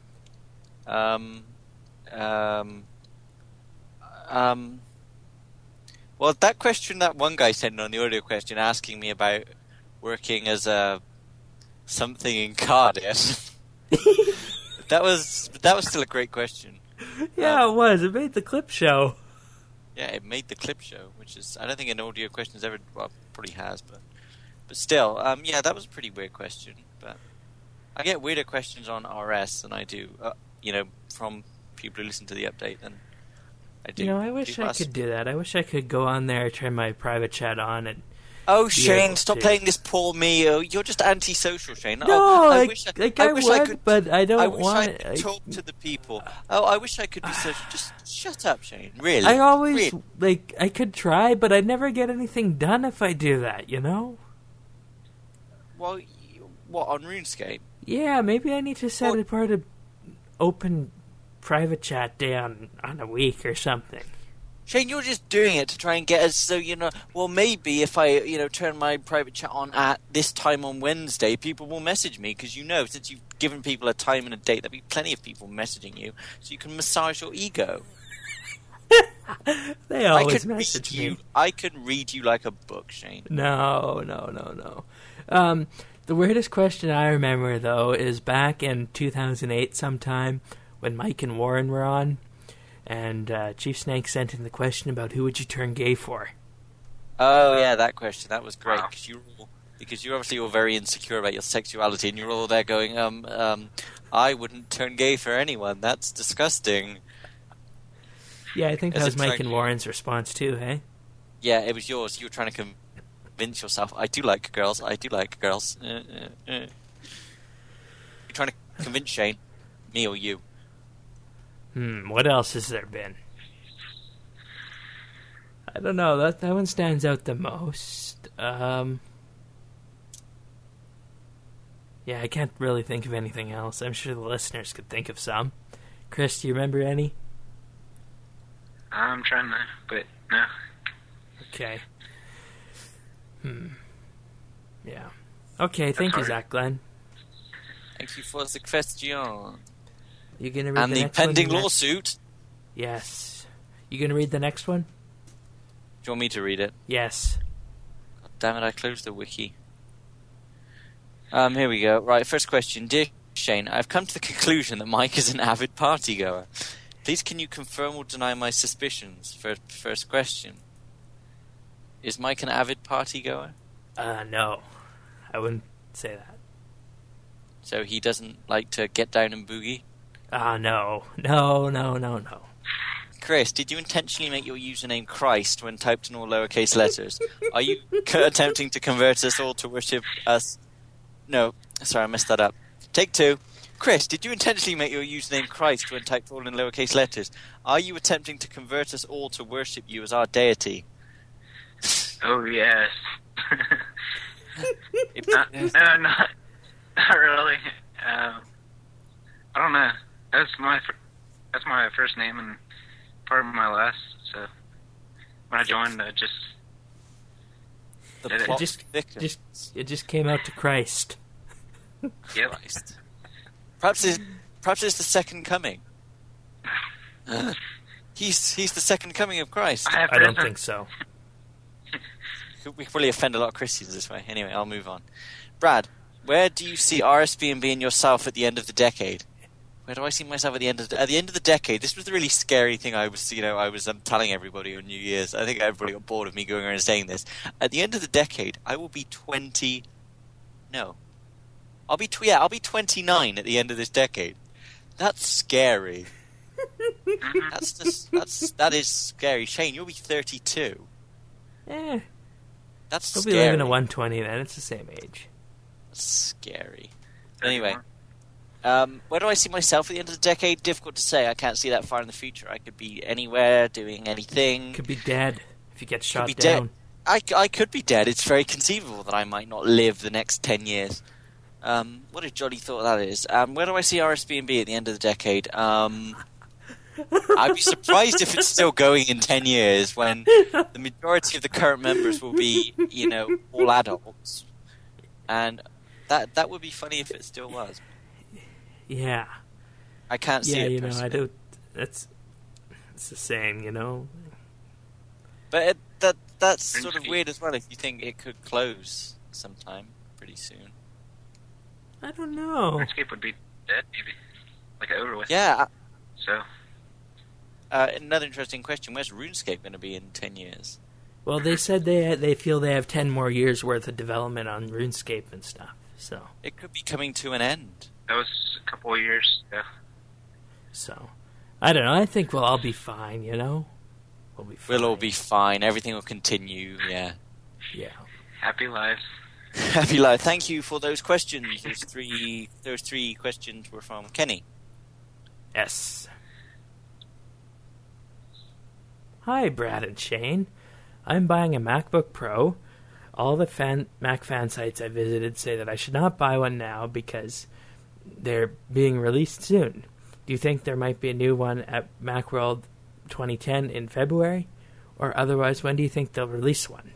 Well, that question that one guy sent on the audio question asking me about working as a something in Cardiff. that was still a great question. Yeah, it was. It made the clip show. Yeah, it made the clip show, which is I don't think an audio question has ever probably has, but still, yeah, that was a pretty weird question. But I get weirder questions on RS than I do, from people who listen to the update than I do. I wish I could do that. I wish I could go on there, turn my private chat on, and... Oh, Shane, stop playing this poor me. You're just antisocial, Shane. No, I wish I could, but I don't want... I wish I could talk to the people. Oh, I wish I could be social. Just shut up, Shane. Really? I always, I could try, but I'd never get anything done if I do that, Well, what, on RuneScape? Yeah, maybe I need to set apart an open private chat day on a week or something. Shane, you're just doing it to try and get us so, well, maybe if I, turn my private chat on at this time on Wednesday, people will message me, because since you've given people a time and a date, there'll be plenty of people messaging you, so you can massage your ego. They always message me. I can read you like a book, Shane. No. The weirdest question I remember, though, is back in 2008 sometime, when Mike and Warren were on, and Chief Snake sent in the question about who would you turn gay for. Oh, yeah, that question. That was great, because you're obviously all very insecure about your sexuality, and you're all there going, I wouldn't turn gay for anyone. That's disgusting. Yeah, I think that was Mike and Warren's response, too, hey? Yeah, it was yours. You were trying to convince yourself, I do like girls. You're trying to convince Shane, me or you. What else has there been? I don't know. That one stands out the most. Yeah, I can't really think of anything else. I'm sure the listeners could think of some. Chris, do you remember any? I'm trying to, but no. Okay. Yeah. Okay, thank you, Zach Glenn. Thank you for the question. You gonna read and the pending lawsuit. Yes. You gonna read the next one? Do you want me to read it? Yes. God damn it, I closed the wiki. Here we go. Right, first question. Dear Shane, I've come to the conclusion that Mike is an avid partygoer. Please can you confirm or deny my suspicions? First question. Is Mike an avid partygoer? No. I wouldn't say that. So he doesn't like to get down and boogie? No. Chris, did you intentionally make your username Christ when typed in all lowercase letters? Are you attempting to convert us all to worship us? No, sorry, I messed that up. Take two. Chris, did you intentionally make your username Christ when typed all in lowercase letters? Are you attempting to convert us all to worship you as our deity? Oh, yes. No, not really. I don't know. That's my first name and part of my last. So when I joined, I just it just came out to Christ. Yep. Christ. Perhaps it's the second coming. He's the second coming of Christ. I don't think so. We could really offend a lot of Christians this way. Anyway, I'll move on. Brad, where do you see RSB and yourself at the end of the decade? Where do I see myself at the end of the decade? This was the really scary thing I was telling everybody on New Year's. I think everybody got bored of me going around and saying this. At the end of the decade, I will be 20. No, I'll be 29 at the end of this decade. That's scary. That is scary. Shane, you'll be 32. We'll That's be scary. living at 120 then. It's the same age. Scary. Anyway, where do I see myself at the end of the decade? Difficult to say. I can't see that far in the future. I could be anywhere, doing anything. Could be dead if you get shot be down. Dead. I could be dead. It's very conceivable that I might not live the next 10 years. What a jolly thought that is. Where do I see RSB&B at the end of the decade? I'd be surprised if it's still going in 10 years when the majority of the current members will be, all adults. And that would be funny if it still was. Yeah. I can't see it. I don't. It's the same, But that's sort of weird as well if you think it could close sometime pretty soon. I don't know. RuneScape would be dead, maybe. Like over with. Yeah. So. Another interesting question, where's RuneScape going to be in 10 years? Well, they said they feel they have 10 more years worth of development on RuneScape and stuff, so. It could be coming to an end. That was a couple of years, yeah. So, I don't know, I think we'll all be fine, We'll be fine. We'll all be fine, everything will continue, yeah. Yeah. Happy lives. Happy life. Thank you for those questions. Those three questions were from Kenny. Yes. Hi, Brad and Shane. I'm buying a MacBook Pro. All the Mac fan sites I visited say that I should not buy one now because they're being released soon. Do you think there might be a new one at Macworld 2010 in February? Or otherwise, when do you think they'll release one?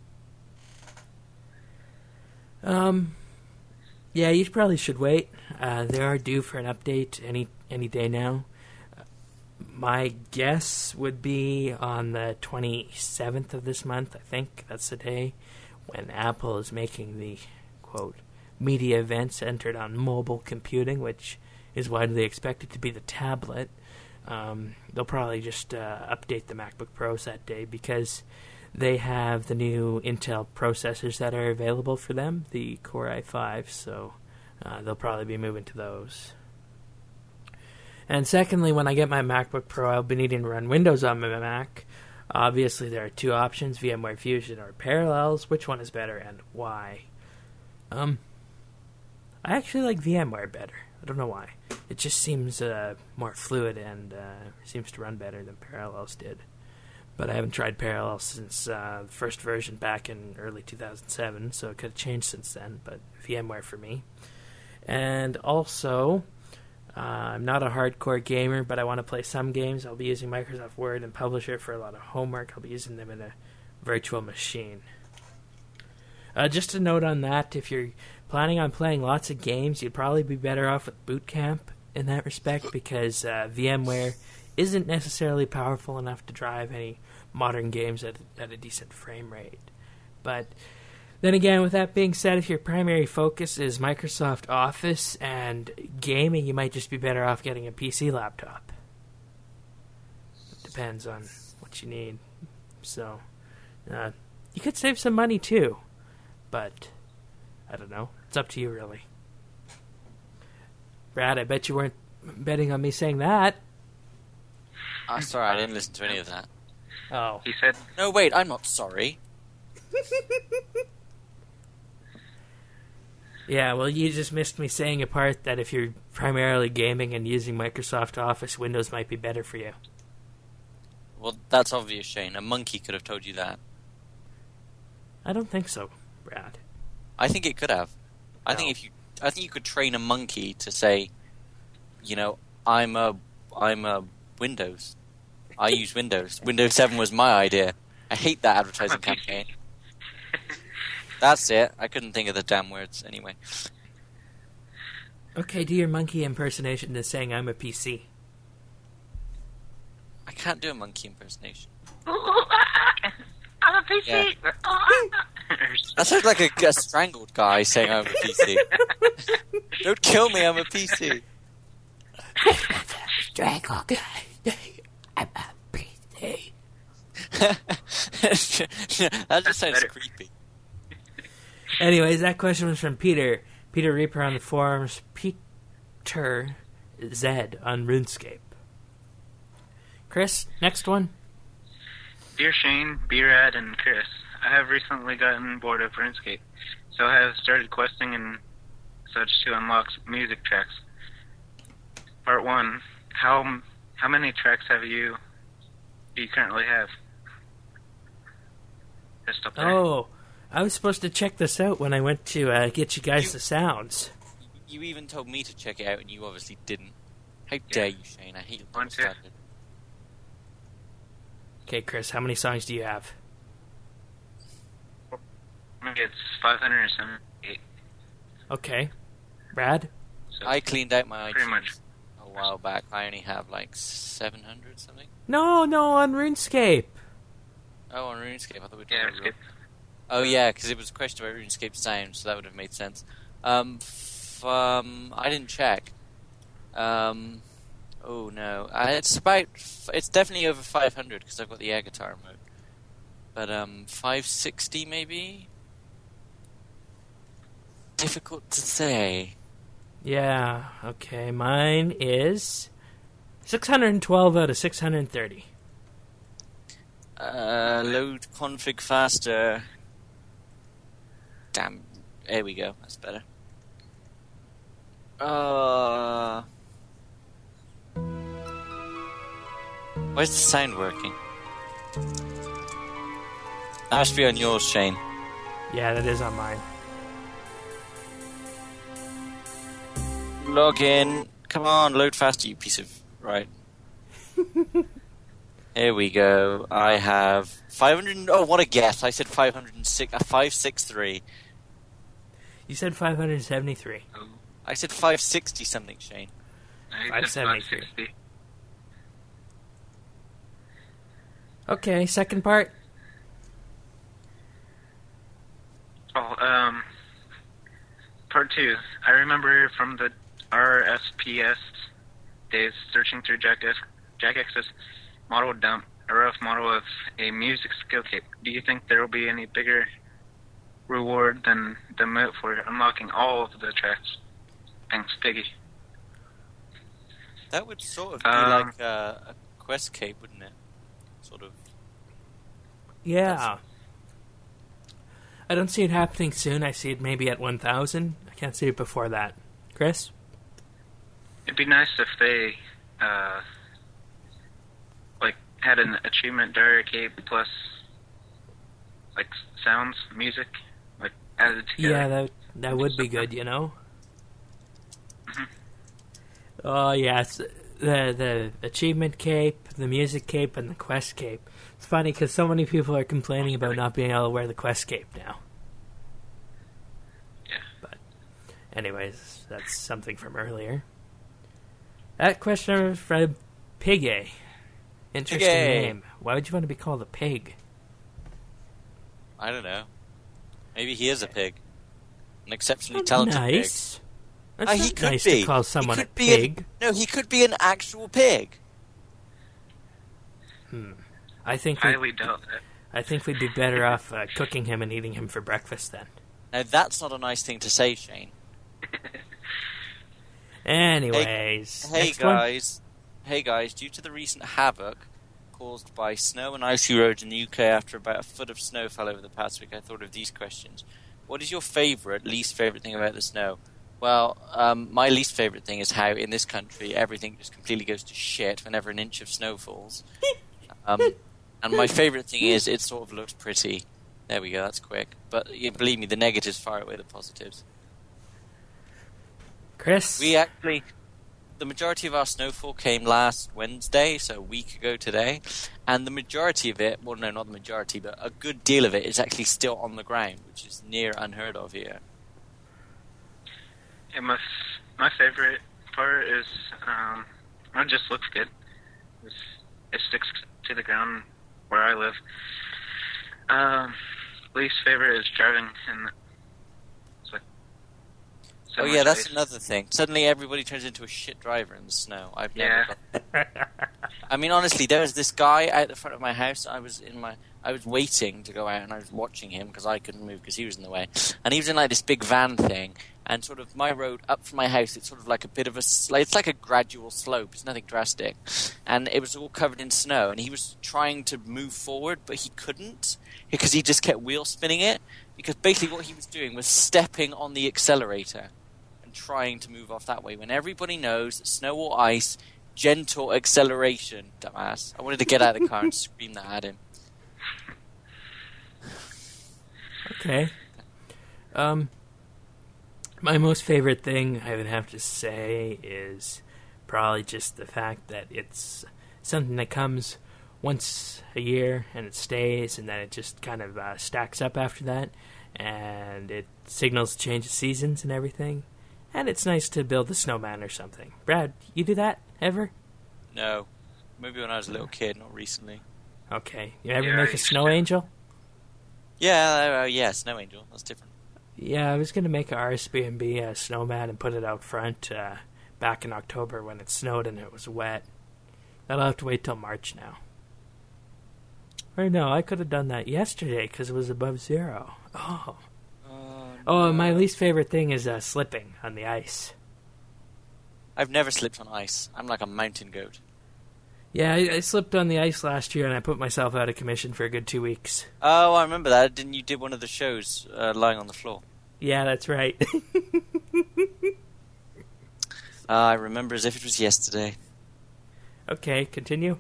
Yeah, you probably should wait. They are due for an update any day now. My guess would be on the 27th of this month, I think. That's the day when Apple is making the, quote, media event centered on mobile computing, which is widely expected to be the tablet. They'll probably just update the MacBook Pros that day because they have the new Intel processors that are available for them, the Core i5, so they'll probably be moving to those. And secondly, when I get my MacBook Pro, I'll be needing to run Windows on my Mac. Obviously, there are two options, VMware Fusion or Parallels. Which one is better and why? I actually like VMware better. I don't know why. It just seems more fluid and seems to run better than Parallels did. But I haven't tried Parallels since the first version back in early 2007, so it could have changed since then, but VMware for me. And also, I'm not a hardcore gamer, but I want to play some games. I'll be using Microsoft Word and Publisher for a lot of homework. I'll be using them in a virtual machine. Just a note on that, if you're planning on playing lots of games, you'd probably be better off with Boot Camp in that respect, because VMware isn't necessarily powerful enough to drive any modern games at a decent frame rate. But then again, with that being said, if your primary focus is Microsoft Office and gaming, you might just be better off getting a PC laptop. It depends on what you need. So, you could save some money too, but I don't know. It's up to you, really. Brad, I bet you weren't betting on me saying that. Sorry, I didn't listen to any of that. Oh. He said... No, wait, I'm not sorry. Yeah, well, you just missed me saying a part that if you're primarily gaming and using Microsoft Office, Windows might be better for you. Well, that's obvious, Shane. A monkey could have told you that. I don't think so, Brad. I think it could have. No. I think you could train a monkey to say, I'm a Windows. I use Windows. Windows 7 was my idea. I hate that advertising campaign. That's it. I couldn't think of the damn words anyway. Okay, do your monkey impersonation to saying I'm a PC. I can't do a monkey impersonation. I'm a PC. Yeah. That sounds like a strangled guy saying I'm a PC. Don't kill me, I'm a PC. Strangled guy. I'm a PC. That just sounds creepy. Anyways, that question was from Peter. Peter Reaper on the forums. Peter Z on RuneScape. Chris, next one. Dear Shane, B-Rad, and Chris, I have recently gotten bored of RuneScape, so So I have started questing and such to unlock music tracks. Part 1, how many tracks do you currently have? Just up there. Oh, I was supposed to check this out when I went to get you guys the sounds. You even told me to check it out, and you obviously didn't. How dare you, Shane? I hate your One, two. standard. Okay, Chris, how many songs do you have? Maybe it's 578. Okay. Brad? So I cleaned out my pretty iTunes much. a while back. I only have like 700 something. No, on RuneScape. Oh, on RuneScape. I thought we were Yeah, talking about. skip. Oh yeah, because it was a question about RuneScape sound, so that would have made sense. I didn't check. Oh no, it's definitely over 500 because I've got the air guitar mode. But 560 maybe. Difficult to say. Yeah, okay. Mine is 612 out of 630. Load config faster. Damn. There we go. That's better. Where's the sound working? That must be on yours, Shane. Yeah, that is on mine. Log in. Come on, load faster, you piece of... Right. Here we go. I have 500... Oh, what a guess. I said 563. You said 573. I said 560 something, Shane. I said 573. 560. Okay, second part. Oh, part 2. I remember from the RSPS days searching through JackX's model dump, a rough model of a music skill cape. Do you think there will be any bigger reward than the moat for unlocking all of the tracks? Thanks, Piggy. That would sort of be like a quest cape, wouldn't it? Sort of. Yeah. I don't see it happening soon. I see it maybe at 1,000. I can't see it before that. Chris? It'd be nice if they, had an achievement diary cape plus, sounds, music, added together. Yeah, that would be good, you know? Oh, yes. The achievement cape, the music cape, and the quest cape. It's funny because so many people are complaining about not being able to wear the quest cape now. Yeah. But, anyways, that's something from earlier. That question from Piggy. Interesting Piggy. name. Why would you want to be called a pig? I don't know. Maybe he is a pig. An exceptionally talented pig. Nice. That's He not could nice be. to call someone He a could be pig. No, he could be an actual pig. I think Highly doubt that. I think we'd be better off cooking him and eating him for breakfast then. Now that's not a nice thing to say, Shane. Anyways, Hey next one. guys. Hey guys, due to the recent havoc caused by snow and icy roads in the UK after about a foot of snow fell over the past week, I thought of these questions. What is your least favourite thing about the snow? Well, my least favourite thing is how in this country everything just completely goes to shit whenever an inch of snow falls. And my favourite thing is it sort of looks pretty. There we go, that's quick. But believe me, the negatives far outweigh the positives. Chris. The majority of our snowfall came last Wednesday, so a week ago today, and the majority of it, well no, not the majority, but a good deal of it is actually still on the ground, which is near unheard of here. Yeah, my favorite part is, it just looks good. It sticks to the ground where I live. Least favorite is driving, and it's like. So Oh much yeah, that's ice. another thing. Suddenly everybody turns into a shit driver in the snow. I've never. Yeah. I mean, honestly, there was this guy out the front of my house. I was waiting to go out, and I was watching him because I couldn't move because he was in the way. And he was in like this big van thing, and sort of my road up from my house. It's sort of like a bit of it's like a gradual slope. It's nothing drastic, and it was all covered in snow. And he was trying to move forward, but he couldn't because he just kept wheel spinning it because basically what he was doing was stepping on the accelerator and trying to move off that way when everybody knows that snow or ice, gentle acceleration, dumbass. I wanted to get out of the car and scream that at him. Okay. My most favorite thing I would have to say is probably just the fact that it's something that comes once a year and it stays, and then it just kind of stacks up after that, and it signals change of seasons and everything. And it's nice to build a snowman or something. Brad, you do that ever? No. Maybe when I was a little kid, not recently. Okay. You ever Yeah, make I a used snow to. angel? Yeah, Snow Angel. That's different. Yeah, I was going to make a RSB&B snowman and put it out front back in October when it snowed and it was wet. That'll have to wait till March now. Or no, I could have done that yesterday because it was above zero. Oh, and my least favorite thing is slipping on the ice. I've never slipped on ice. I'm like a mountain goat. Yeah, I slipped on the ice last year and I put myself out of commission for a good 2 weeks. Oh, I remember that. Didn't you did one of the shows lying on the floor? Yeah, that's right. I remember as if it was yesterday. Okay, continue.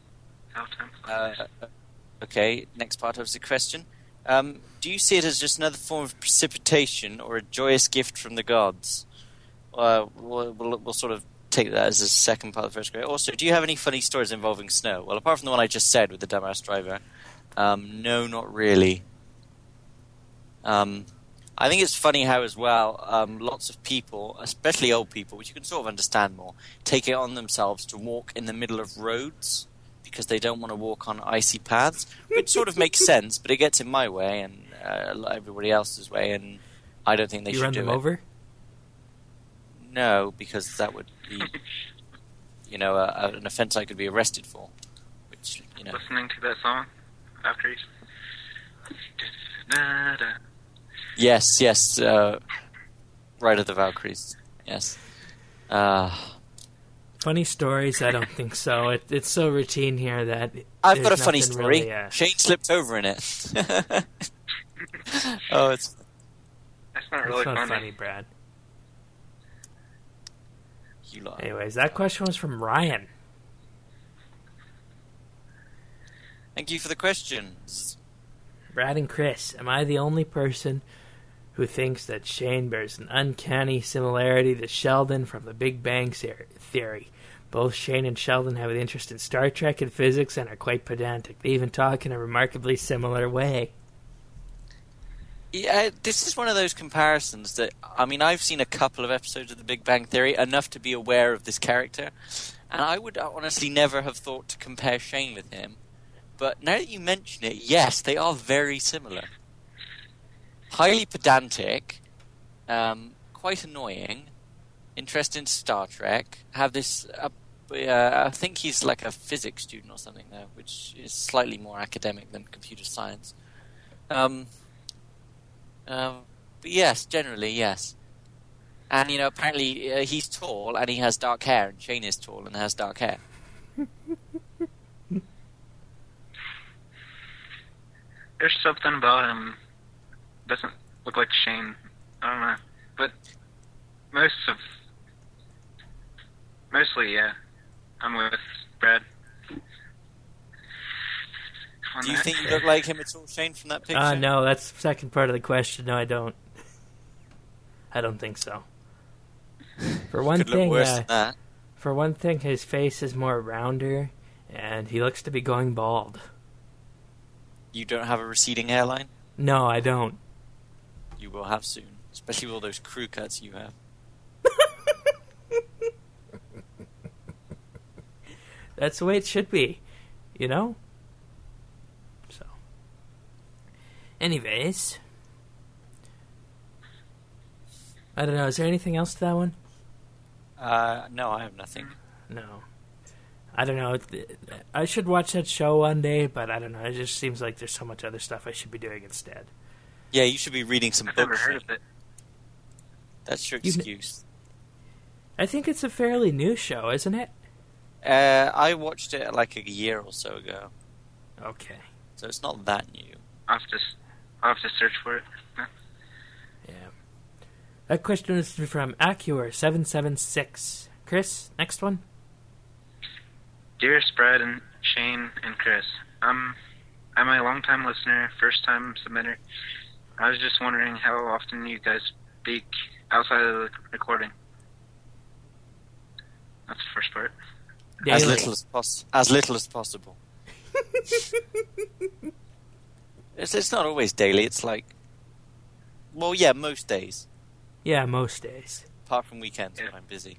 Okay, next part of the question. Do you see it as just another form of precipitation or a joyous gift from the gods? We'll sort of take that as a second part of the first question. Also, do you have any funny stories involving snow? Well, apart from the one I just said with the dumbass driver, no, not really. I think it's funny how, as well, lots of people, especially old people, which you can sort of understand more, take it on themselves to walk in the middle of roads because they don't want to walk on icy paths, which sort of makes sense, but it gets in my way and everybody else's way, and I don't think they You should run do them it. over? No, because that would be, an offence I could be arrested for, which, Listening to that song after each. Da-da-da. Yes, Ride of the Valkyries, yes. Funny stories? I don't think so. It's so routine here that I've got a there's funny nothing story. really, Shane slipped over in it. Oh, it's That's not it's really not funny. funny, Brad. you lot. Anyways, that question was from Ryan. Thank you for the questions. Brad and Chris, am I the only person who thinks that Shane bears an uncanny similarity to Sheldon from The Big Bang Theory? Both Shane and Sheldon have an interest in Star Trek and physics and are quite pedantic. They even talk in a remarkably similar way. Yeah, this is one of those comparisons that, I've seen a couple of episodes of The Big Bang Theory, enough to be aware of this character, and I would honestly never have thought to compare Shane with him. But now that you mention it, yes, they are very similar. Highly pedantic, quite annoying, interested in Star Trek, have this, I think he's like a physics student or something there, which is slightly more academic than computer science. But yes, generally, yes. And, apparently he's tall and he has dark hair, and Shane is tall and has dark hair. There's something about him doesn't look like Shane. I don't know, but mostly, yeah. I'm with Brad. Do you think you look like him at all, Shane, from that picture? No, that's the second part of the question. No, I don't. I don't think so. For one Could look thing, worse than that. for one thing, his face is more rounder, and he looks to be going bald. You don't have a receding hairline? No, I don't. You will have soon, especially with all those crew cuts you have. That's the way it should be, you know? So. Anyways. I don't know, is there anything else to that one? No, I have nothing. No. I don't know. I should watch that show one day, but I don't know. It just seems like there's so much other stuff I should be doing instead. Yeah, you should be reading some I've books. never heard Shane. of it. That's your You've excuse. I think it's a fairly new show, isn't it? I watched it like a year or so ago, Okay. so it's not that new. I'll I'll have to search for it. No. Yeah. That question is from Accur776. Chris, next one. Dear Brad and Shane and Chris, I'm a long-time listener, first-time submitter. I was just wondering how often you guys speak outside of the recording. That's the first part. Daily. As little as possible. It's not always daily. It's like, well, yeah, most days. Yeah, most days. Apart from weekends when I'm busy.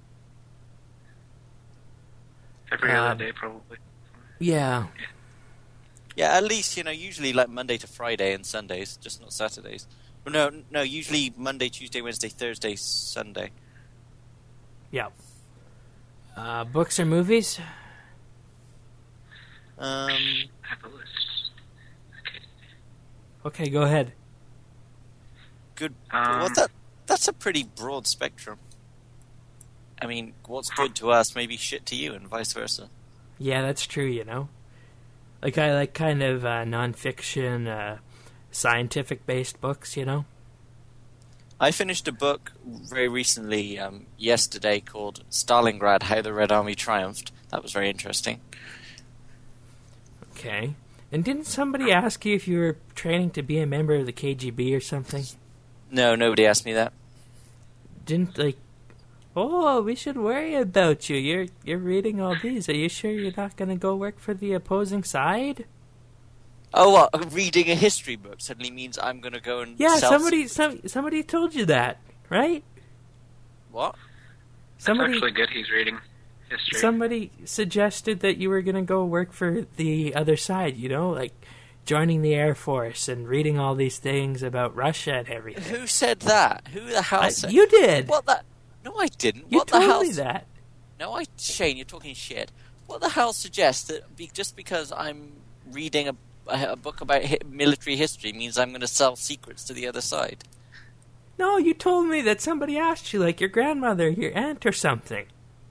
Every other day, probably. Yeah. Yeah, at least, usually like Monday to Friday and Sundays, just not Saturdays. Well, no, usually Monday, Tuesday, Wednesday, Thursday, Sunday. Yeah. Books or movies? I have a list. Okay, go ahead. Good. Well, that's a pretty broad spectrum. I mean, what's good to us may be shit to you, and vice versa. Yeah, that's true, Like, I like kind of non-fiction, scientific-based books, I finished a book very recently, yesterday, called Stalingrad, How the Red Army Triumphed. That was very interesting. Okay. And didn't somebody ask you if you were training to be a member of the KGB or something? No, nobody asked me that. Didn't, oh, we should worry about you. You're reading all these. Are you sure you're not going to go work for the opposing side? Oh, what? Reading a history book suddenly means I'm going to go and sell... somebody told you that, right? What? It's actually good he's reading history. Somebody suggested that you were going to go work for the other side, like joining the Air Force and reading all these things about Russia and everything. Who said that? Who the hell said... You did! What the... No, I didn't. You what told the hell? me that. No, Shane, you're talking shit. What the hell suggests that just because I'm reading a book about military history means I'm going to sell secrets to the other side? No, you told me that somebody asked you, like your grandmother, your aunt, or something.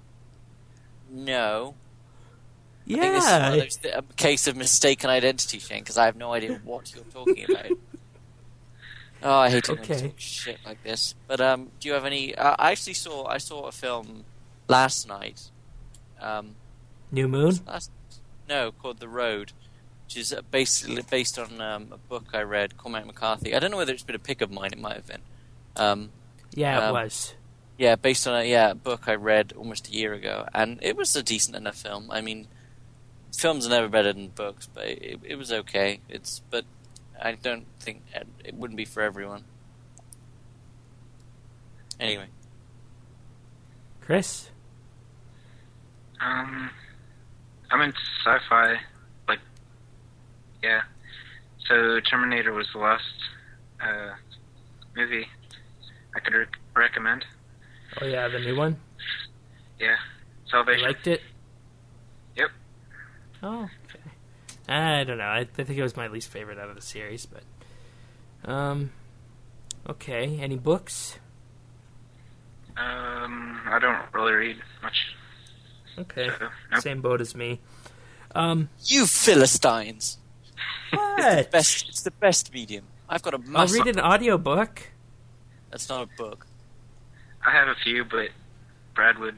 No. Yeah. I think this is one of those a case of mistaken identity, Shane, because I have no idea what you're talking about. Oh, I hate it when you talk shit like this. But do you have any? I saw a film last night. New Moon? No, called The Road, which is basically based on a book I read, Cormac McCarthy. I don't know whether it's been a pick of mine. It might have been. It was. Yeah, based on a book I read almost a year ago, and it was a decent enough film. I mean, films are never better than books, but it was okay. But I don't think it wouldn't be for everyone. Anyway. Chris? I'm in sci-fi, yeah. So Terminator was the last movie I could recommend. Oh yeah, the new one? Yeah. Salvation. You liked it? Yep. Oh, okay. I don't know. I think it was my least favorite out of the series, but... Okay, any books? I don't really read much. Okay, So, no. same boat as me. You Philistines! What? It's the best medium. I've got a I'll massive... read an audiobook. That's not a book. I have a few, but Brad would.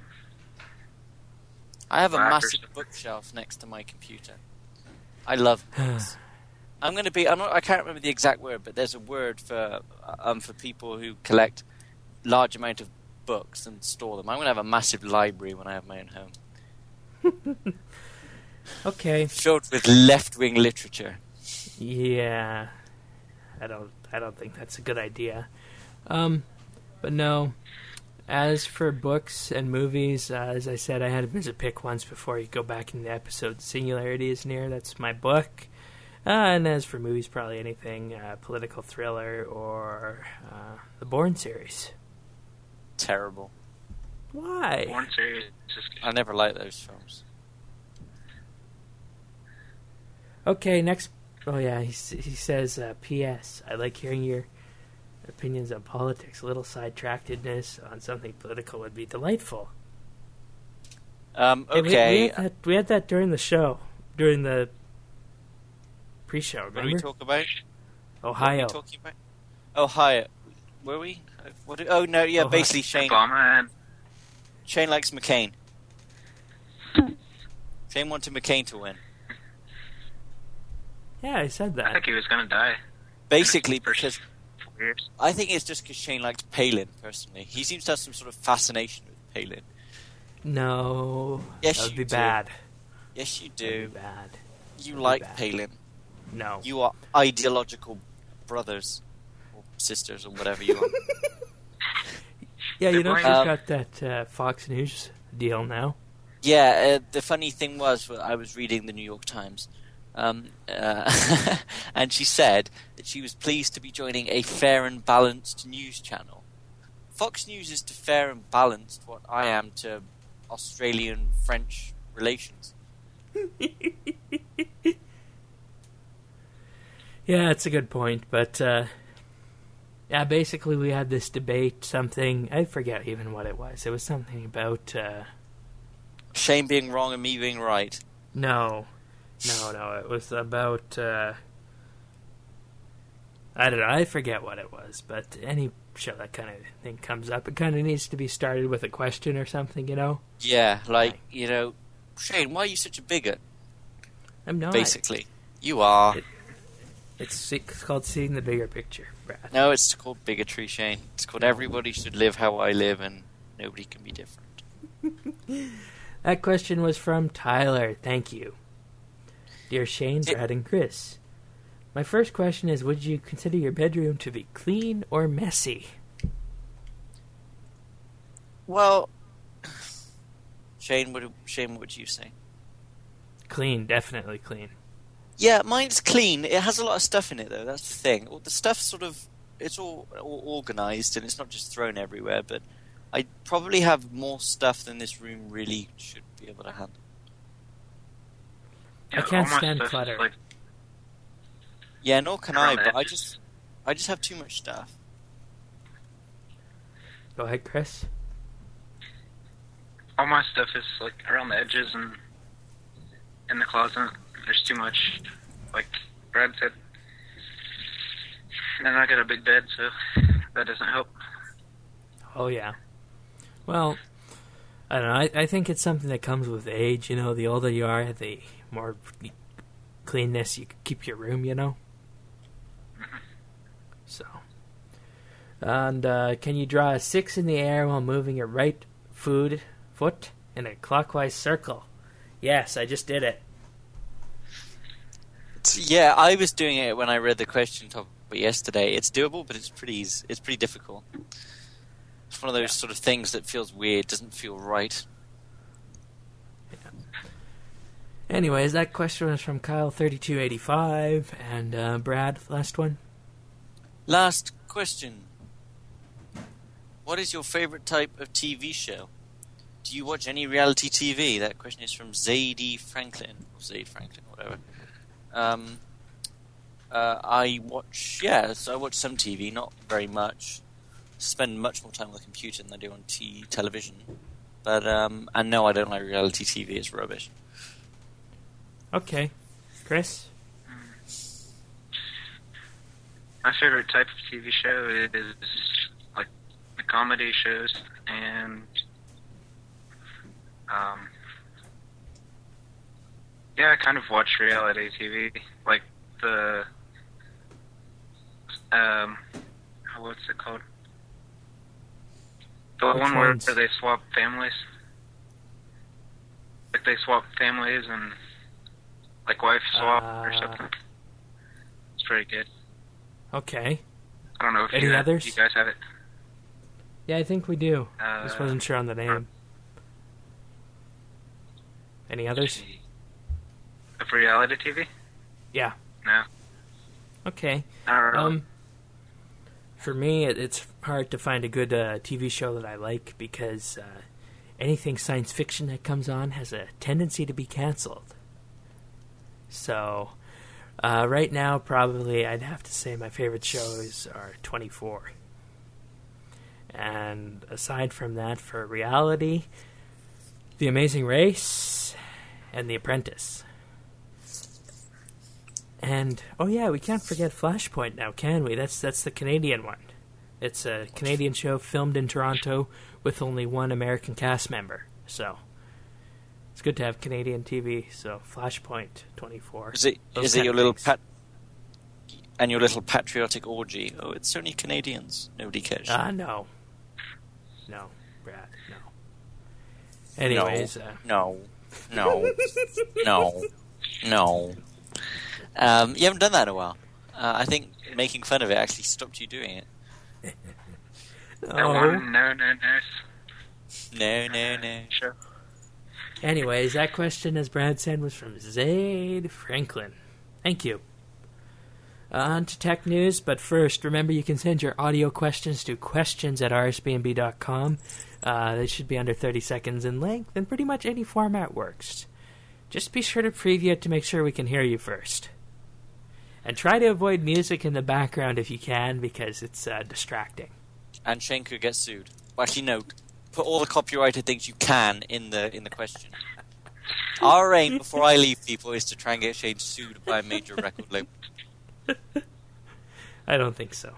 I have a Black or massive something. bookshelf next to my computer. I love books. I can't remember the exact word, but there's a word for people who collect large amount of books and store them. I'm going to have a massive library when I have my own home. Okay. Filled with left-wing literature. Yeah. I don't think that's a good idea. But no. As for books and movies, as I said, I had a visit pick once before you go back in the episode. Singularity is Near. That's my book. And as for movies, probably anything political thriller or the Bourne series. Terrible. Why? Born series. Just I never liked those films. Okay, next. Oh yeah, he says, P.S. I like hearing your opinions on politics. A little sidetrackedness on something political would be delightful. Okay. Hey, we had that during the show, during the pre-show. What do Remember? we talk about? Ohio. What are we talking about? Ohio. Were we? Oh no, yeah. Ohio. Basically, Shane Obama likes McCain. Shane wanted McCain to win. Yeah, I said I that. think he was gonna die. Basically, For because 4 years. I think it's just because Shane likes Palin personally. He seems to have some sort of fascination with Palin. No. Yes, that would you be do. bad. Yes, you That'd do. be bad. You be like bad. Palin. No. You are ideological brothers or sisters or whatever you are. Yeah, you know, Um, she's got that Fox News deal now. Yeah, the funny thing was, I was reading the New York Times, and she said that she was pleased to be joining a fair and balanced news channel. Fox News is to fair and balanced what I am to Australian-French relations. Yeah, it's a good point, but yeah, basically we had this debate, something, I forget even what it was. It was something about, Shane being wrong and me being right. no, it was about, I don't know, I forget what it was, but any show that kind of thing comes up, it kind of needs to be started with a question or something, you know? Yeah, like, you know, Shane, why are you such a bigot? I'm not. Basically. You are. It's called seeing the bigger picture, Brad. No, it's called bigotry, Shane. It's called everybody should live how I live and nobody can be different. That question was from Tyler. Thank you. Dear Shane, Brad, and Chris. My first question is, would you consider your bedroom to be clean or messy? Well, Shane, what would you say? Clean, definitely clean. Yeah, mine's clean. It has a lot of stuff in it, though. That's the thing. The stuff sort of, it's all organised, and it's not just thrown everywhere, but I probably have more stuff than this room really should be able to handle. I can't all my stand stuff is, clutter. Like, Yeah, nor can I, around the but I edges. just have too much stuff. Go ahead, Chris. all my stuff is like around the edges and in the closet. There's too much, like Brad said. And I got a big bed, so that doesn't help. Oh, yeah. Well, I don't know. I think it's something that comes with age, you know. The older you are, the more cleanness you keep your room, you know. So. And can you draw a 6 in the air while moving your right foot in a clockwise circle? Yes, I just did it. Yeah, I was doing it when I read the question topic yesterday. It's doable, but it's pretty difficult. It's one of those sort of things that feels weird, doesn't feel right. Anyways, that question was from Kyle3285. And Brad, last one. Last question. What is your favorite type of TV show? Do you watch any reality TV? That question is from Zadie Franklin. Or Zaid Franklin, whatever. I watch some TV, not very much. Spend much more time on the computer than I do on television. But, and no, I don't like reality TV, it's rubbish. Okay. Chris? My favorite type of TV show is like the comedy shows and yeah, I kind of watch reality TV, like the what's it called? The Which one where ones? they swap families. Like they swap families and like wife swap or something. It's pretty good. Okay. I don't know if Any you others? you guys have it. Yeah, I think we do. Just wasn't sure on the name. Any others? Of reality TV? Yeah. No. Okay. I don't know. For me, it's hard to find a good TV show that I like because anything science fiction that comes on has a tendency to be canceled. So, right now, probably I'd have to say my favorite shows are 24. And aside from that, for reality, The Amazing Race and The Apprentice. And, oh yeah, we can't forget Flashpoint now, can we? That's the Canadian one. It's a Canadian show filmed in Toronto with only one American cast member. So, it's good to have Canadian TV. So, Flashpoint 24. Is it your little your little patriotic orgy? Oh, it's only Canadians. Nobody cares. No. No, Brad, no. Anyways, No. You haven't done that in a while. I think making fun of it actually stopped you doing it. No. Sure. Anyways, that question, as Brad said, was from Zaid Franklin. Thank you. On to tech news, but first, remember you can send your audio questions to questions@rsbnb.com. They should be under 30 seconds in length, and pretty much any format works. Just be sure to preview it to make sure we can hear you first. And try to avoid music in the background if you can, because it's distracting. And Shane could get sued. Well, actually, no. Put all the copyrighted things you can in the question. Our aim before I leave people is to try and get Shane sued by a major record label. I don't think so.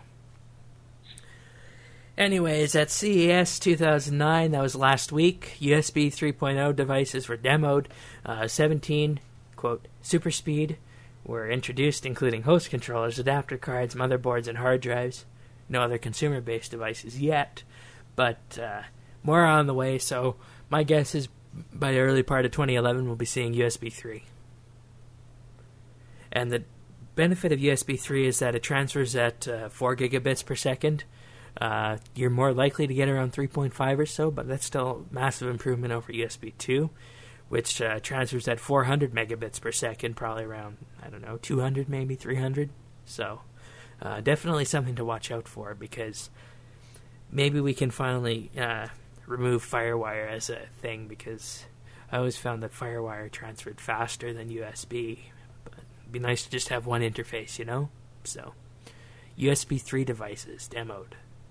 Anyways, at CES 2009, that was last week, USB 3.0 devices were demoed. 17, quote, super speed were introduced, including host controllers, adapter cards, motherboards, and hard drives. No other consumer-based devices yet, but more on the way, so my guess is by the early part of 2011 we'll be seeing USB 3. And the benefit of USB 3 is that it transfers at 4 gigabits per second. You're more likely to get around 3.5 or so, but that's still a massive improvement over USB 2, which transfers at 400 megabits per second, probably around, 200, maybe 300. So definitely something to watch out for, because maybe we can finally remove FireWire as a thing, because I always found that FireWire transferred faster than USB. But it'd be nice to just have one interface, you know? So, USB 3 devices demoed.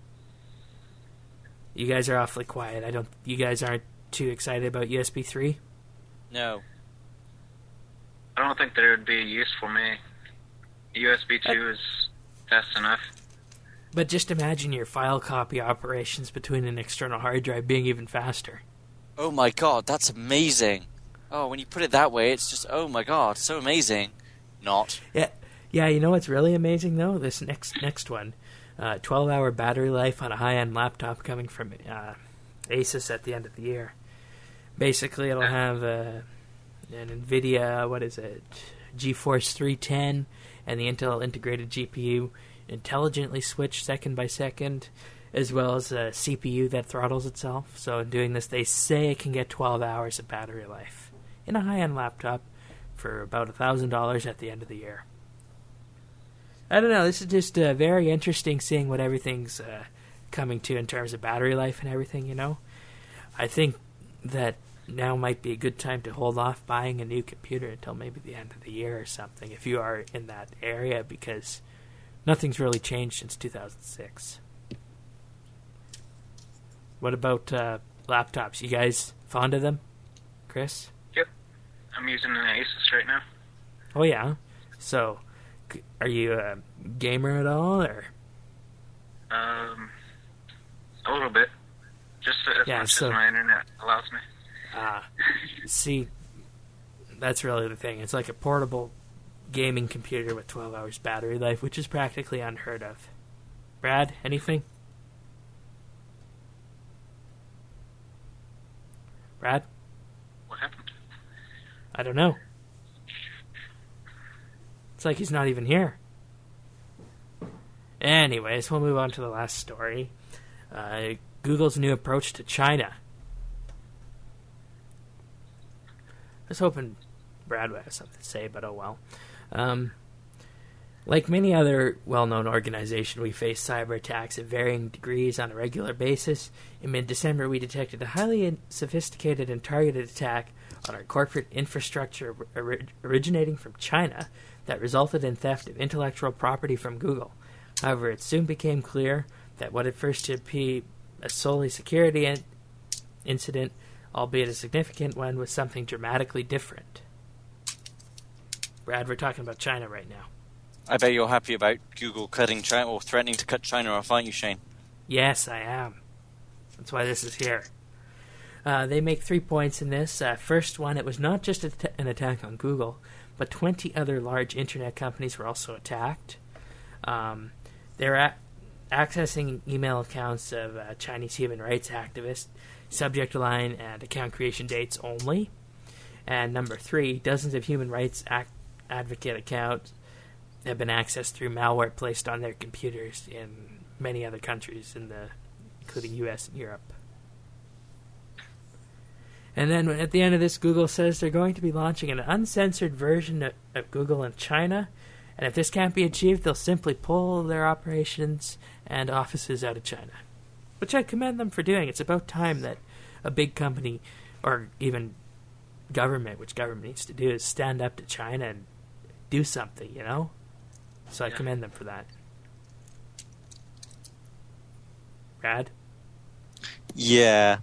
You guys are awfully quiet. You guys aren't too excited about USB 3? No. I don't think there would be a use for me. USB 2 is fast enough. But just imagine your file copy operations between an external hard drive being even faster. Oh my god, that's amazing. Oh, when you put it that way, it's just, oh my god, so amazing. Not. Yeah, you know what's really amazing, though? This next one. 12-hour battery life on a high-end laptop coming from Asus at the end of the year. Basically, it'll have an NVIDIA, GeForce 310, and the Intel integrated GPU intelligently switched second by second, as well as a CPU that throttles itself. So in doing this, they say it can get 12 hours of battery life in a high-end laptop for about $1,000 at the end of the year. I don't know, this is just very interesting seeing what everything's coming to in terms of battery life and everything, you know? I think that now might be a good time to hold off buying a new computer until maybe the end of the year or something, if you are in that area, because nothing's really changed since 2006. What about laptops? You guys fond of them? Chris? Yep. I'm using an Asus right now. Oh, yeah? So, are you a gamer at all, or? A little bit. Just as much as my internet allows me. See, that's really the thing. It's like a portable gaming computer with 12 hours battery life, which is practically unheard of. Brad, anything? Brad? What happened? I don't know. It's like he's not even here. Anyways, we'll move on to the last story. Google's new approach to China. I was hoping Brad would have something to say, but oh well. Like many other well-known organizations, we face cyber attacks at varying degrees on a regular basis. In mid-December, we detected a highly sophisticated and targeted attack on our corporate infrastructure originating from China that resulted in theft of intellectual property from Google. However, it soon became clear that what at first appeared a solely security incident, albeit a significant one, was something dramatically different. Brad, we're talking about China right now. I bet you're happy about Google cutting China or threatening to cut China off, aren't you, Shane? Yes, I am. That's why this is here. They make 3 points in this. First one, it was not just an attack on Google, but 20 other large internet companies were also attacked. They're accessing email accounts of Chinese human rights activists, subject line and account creation dates only. And number 3, dozens of human rights advocate accounts have been accessed through malware placed on their computers in many other countries, including U.S. and Europe. And then at the end of this, Google says they're going to be launching an uncensored version of Google in China, and if this can't be achieved, they'll simply pull their operations and offices out of China. Which I commend them for doing. It's about time that a big company, or even government, which government needs to do, is stand up to China and do something, you know? So I commend them for that. Brad? Yeah.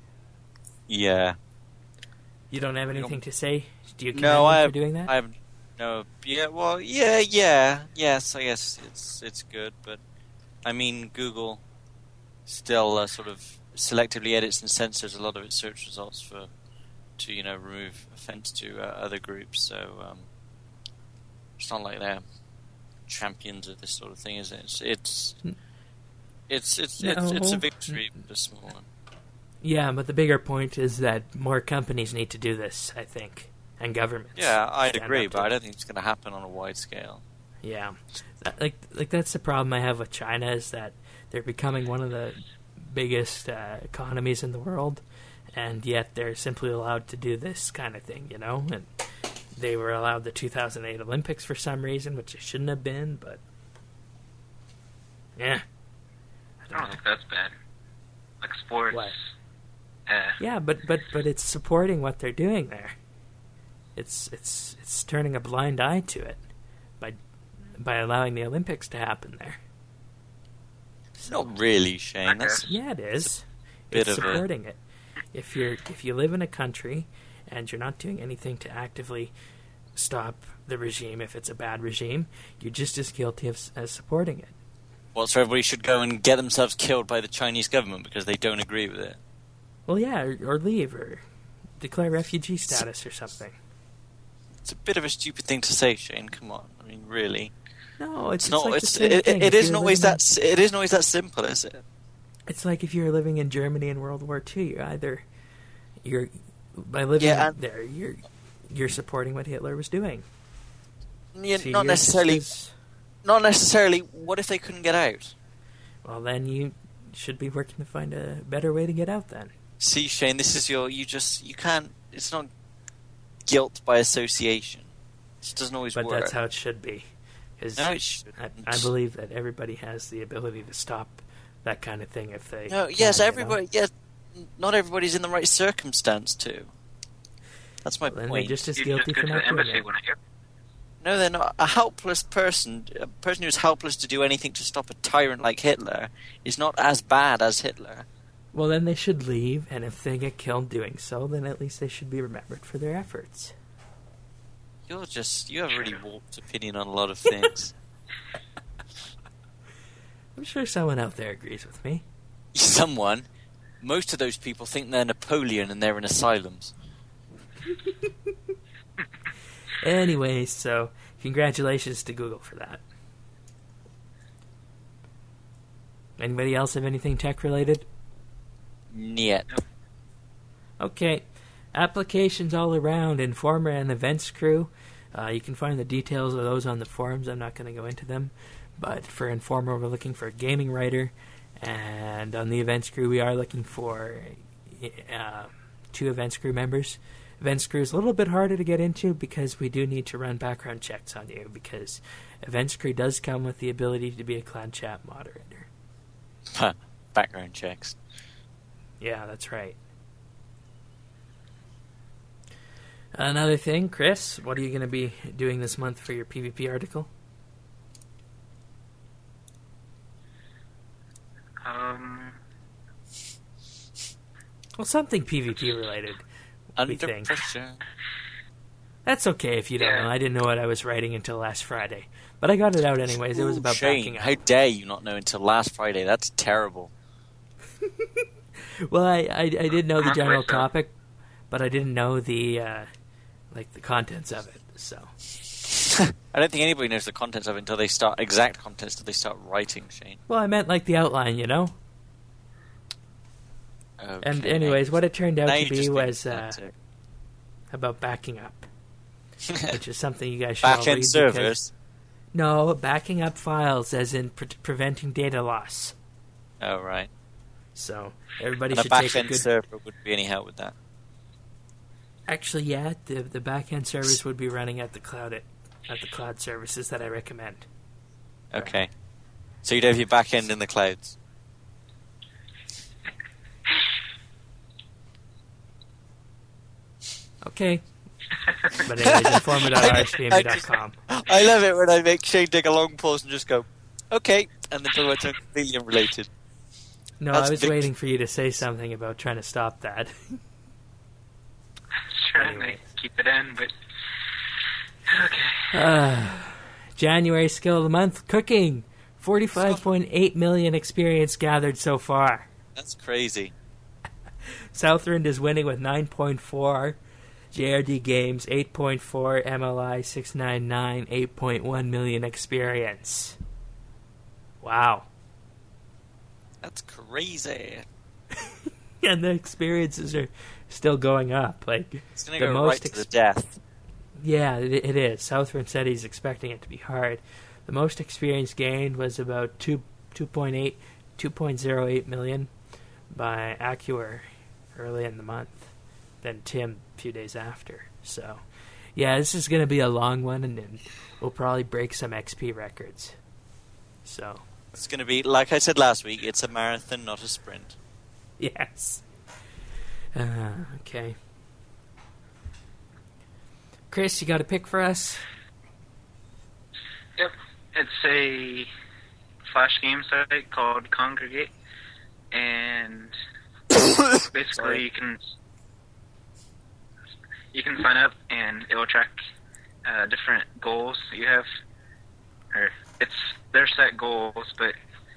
You don't have anything to say? Do you commend No, them for doing that? I have no. Yeah, well, yes. I guess it's good, but I mean, Google still sort of selectively edits and censors a lot of its search results to remove offense to other groups. So it's not like they're champions of this sort of thing, is it? It's a victory, but a small one. Yeah, but the bigger point is that more companies need to do this, I think, and governments. Yeah, I'd agree, but I don't think it's going to happen on a wide scale. Yeah, like that's the problem I have with China, is that they're becoming one of the biggest economies in the world, and yet they're simply allowed to do this kind of thing, you know? And they were allowed the 2008 Olympics for some reason, which they shouldn't have been, but yeah. I don't think that's bad. Like sports. What? Yeah, but it's supporting what they're doing there. It's turning a blind eye to it by allowing the Olympics to happen there. So, Not really, Shane. That's yeah, it is. bit It's of a- supporting it. If you live in a country and you're not doing anything to actively stop the regime, if it's a bad regime, you're just as guilty as supporting it. Well, so everybody should go and get themselves killed by the Chinese government because they don't agree with it. Well, yeah, or leave, or declare refugee status or something. It's a bit of a stupid thing to say, Shane. Come on, I mean, really. No, it's not. like It's the same thing. it If isn't you're always living- that. It isn't always that simple, is it? It's like if you were living in Germany in World War II, by living Yeah, there, you're supporting what Hitler was doing. Yeah, So not you're just necessarily. as- Not necessarily. What if they couldn't get out? Well, then you should be working to find a better way to get out. Then. See, Shane, this is you can't. It's not guilt by association. It doesn't always But work. that's how it should be. 'Cause No, it shouldn't. I believe that everybody has the ability to stop that kind of thing if they. No, can, yes, you know? everybody. Yes, not everybody's in the right circumstance too. That's my Then they're point. just as You guilty just for go to not the doing embassy it. when I hear. No, they're not. A helpless person, a person who's helpless to do anything to stop a tyrant like Hitler, is not as bad as Hitler. Well, then they should leave, and if they get killed doing so, then at least they should be remembered for their efforts. You have a really warped opinion on a lot of things. I'm sure someone out there agrees with me. Someone, most of those people think they're Napoleon and they're in asylums. Anyway, so congratulations to Google for that. Anybody else have anything tech related? Niet. Okay, applications all around, Informer and Events Crew. You can find the details of those on the forums. I'm not going to go into them. But for Informer, we're looking for a gaming writer. And on the Events Crew, we are looking for 2 Events Crew members. Events Crew is a little bit harder to get into because we do need to run background checks on you, because Events Crew does come with the ability to be a clan chat moderator. Background checks. Yeah, that's right. Another thing, Chris, what are you going to be doing this month for your PvP article? Um, Well, something PvP related. Under think. pressure. That's okay if you don't Yeah. know. I didn't know what I was writing until last Friday. But I got it out anyways. It was about Shane, backing up. how dare you not know until last Friday? That's terrible. Well, I did know the Halfway general through. topic, but I didn't know the the contents of it. So I don't think anybody knows the contents of it until they start writing, Shane. well, I meant like the outline, you know. Okay. And anyways, what it turned out Now to you be just was think that's it. about backing up, which is something you guys should all read. Back-end because- servers. No, backing up files, as in preventing data loss. Oh, right. So everybody And a should take a back-end good. server wouldn't be any help with that. Actually, yeah, the back-end servers would be running at the cloud services that I recommend. Okay. So you'd have your back-end in the clouds. Okay. But anyways, informa.rspmu.com. I love it when I make Shane take a long pause and just go, okay, and then talk about something completely unrelated. No, That's I was big. waiting for you to say something about trying to stop that. Trying Anyway. to keep it in, but okay. January skill of the month, cooking. 45.8 million experience gathered so far. That's crazy. Southland is winning with 9.4. JRD Games 8.4. MLI 699 8.1 million experience. Wow. That's crazy. And the experiences are still going up. Like It's going the to go most right to the death. Yeah, it is. Southern said he's expecting it to be hard. The most experience gained was about 2.08 million by Accur early in the month. Then Tim a few days after. So, yeah, this is going to be a long one, and then we'll probably break some XP records. So, It's going to be, like I said last week, it's a marathon, not a sprint. yes. Okay. Chris, you got a pick for us? Yep. It's a flash game site called Congregate, and basically Sorry. you can sign up and it will track different goals that you have, or they're set goals, but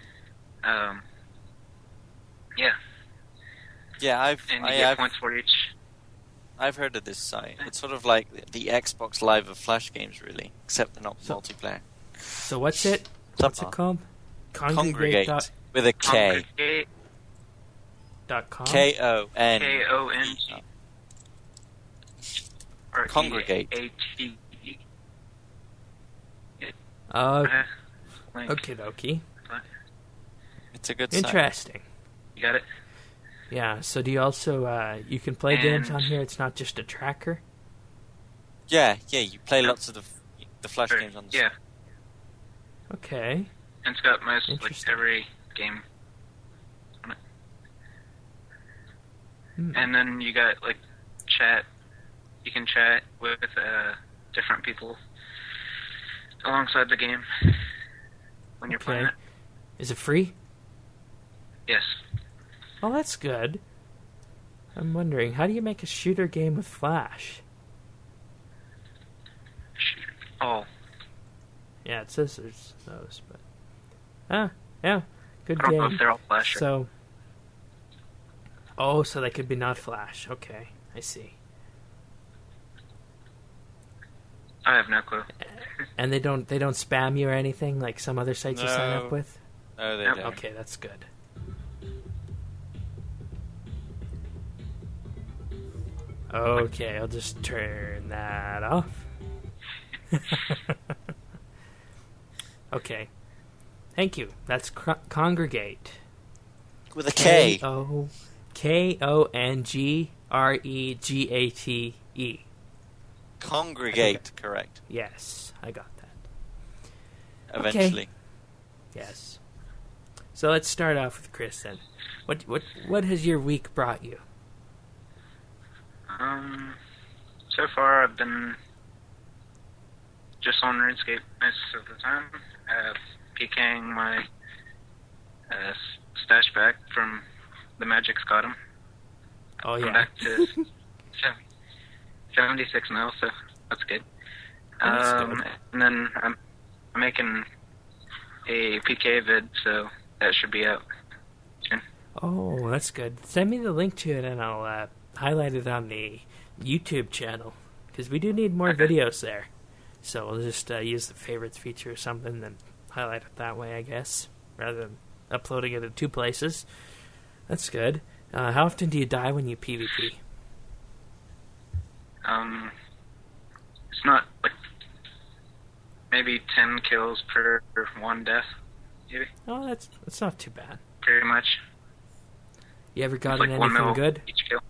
yeah, Yeah, and you get points for each. I've heard of this site. It's sort of like the Xbox Live of Flash games, really, except they're not So- multiplayer. So what's it? What's it called? Congregate with a K. Congregate.com? K-O-N. K-O-N-G. Or Congregate. E-A-T-E. Oh, Link. okie dokie. It's a good site. Interesting. You got it? Yeah, so do you also, you can play games And- on here? It's not just a tracker? Yeah, you play lots of the Flash Or- games on the Yeah, site. Okay. and it's got most, like, Interesting. every game on it. Hmm. And then you got, like, chat. You can chat with different people alongside the game when you're playing Okay. it. Is it free? Yes. Oh, that's good. I'm wondering, how do you make a shooter game with Flash? Oh, Yeah, it says there's those, but... yeah, good I don't know game. if they're all Flash. So... Oh, so they could be not Flash. Okay, I see. I have no clue. And they don't spam you or anything like some other sites you sign No. up with? No, they Yep. don't. Okay, that's good. Okay, I'll just turn that off. Okay. Thank you. That's Congregate. With a K. Kongregate. Congregate, correct. Yes, I got that. Eventually. Yes. So let's start off with Chris then. What has your week brought you? So far I've been just on RuneScape most of the time, PKing my stash back from the Magic's got him. Oh I'm yeah. back to 76 now, so That's good. That's good. And then I'm making a PK vid, so that should be out soon. Oh, that's good. Send me the link to it, and I'll highlight it on the YouTube channel, because we do need more videos there. So we'll just use the favorites feature or something, and highlight it that way, I guess, rather than uploading it in two places. That's good. How often do you die when you PvP? It's not like maybe 10 kills per one death, maybe. Oh, that's not too bad. Pretty much. You ever It's gotten like 1 anything mil good? each kill.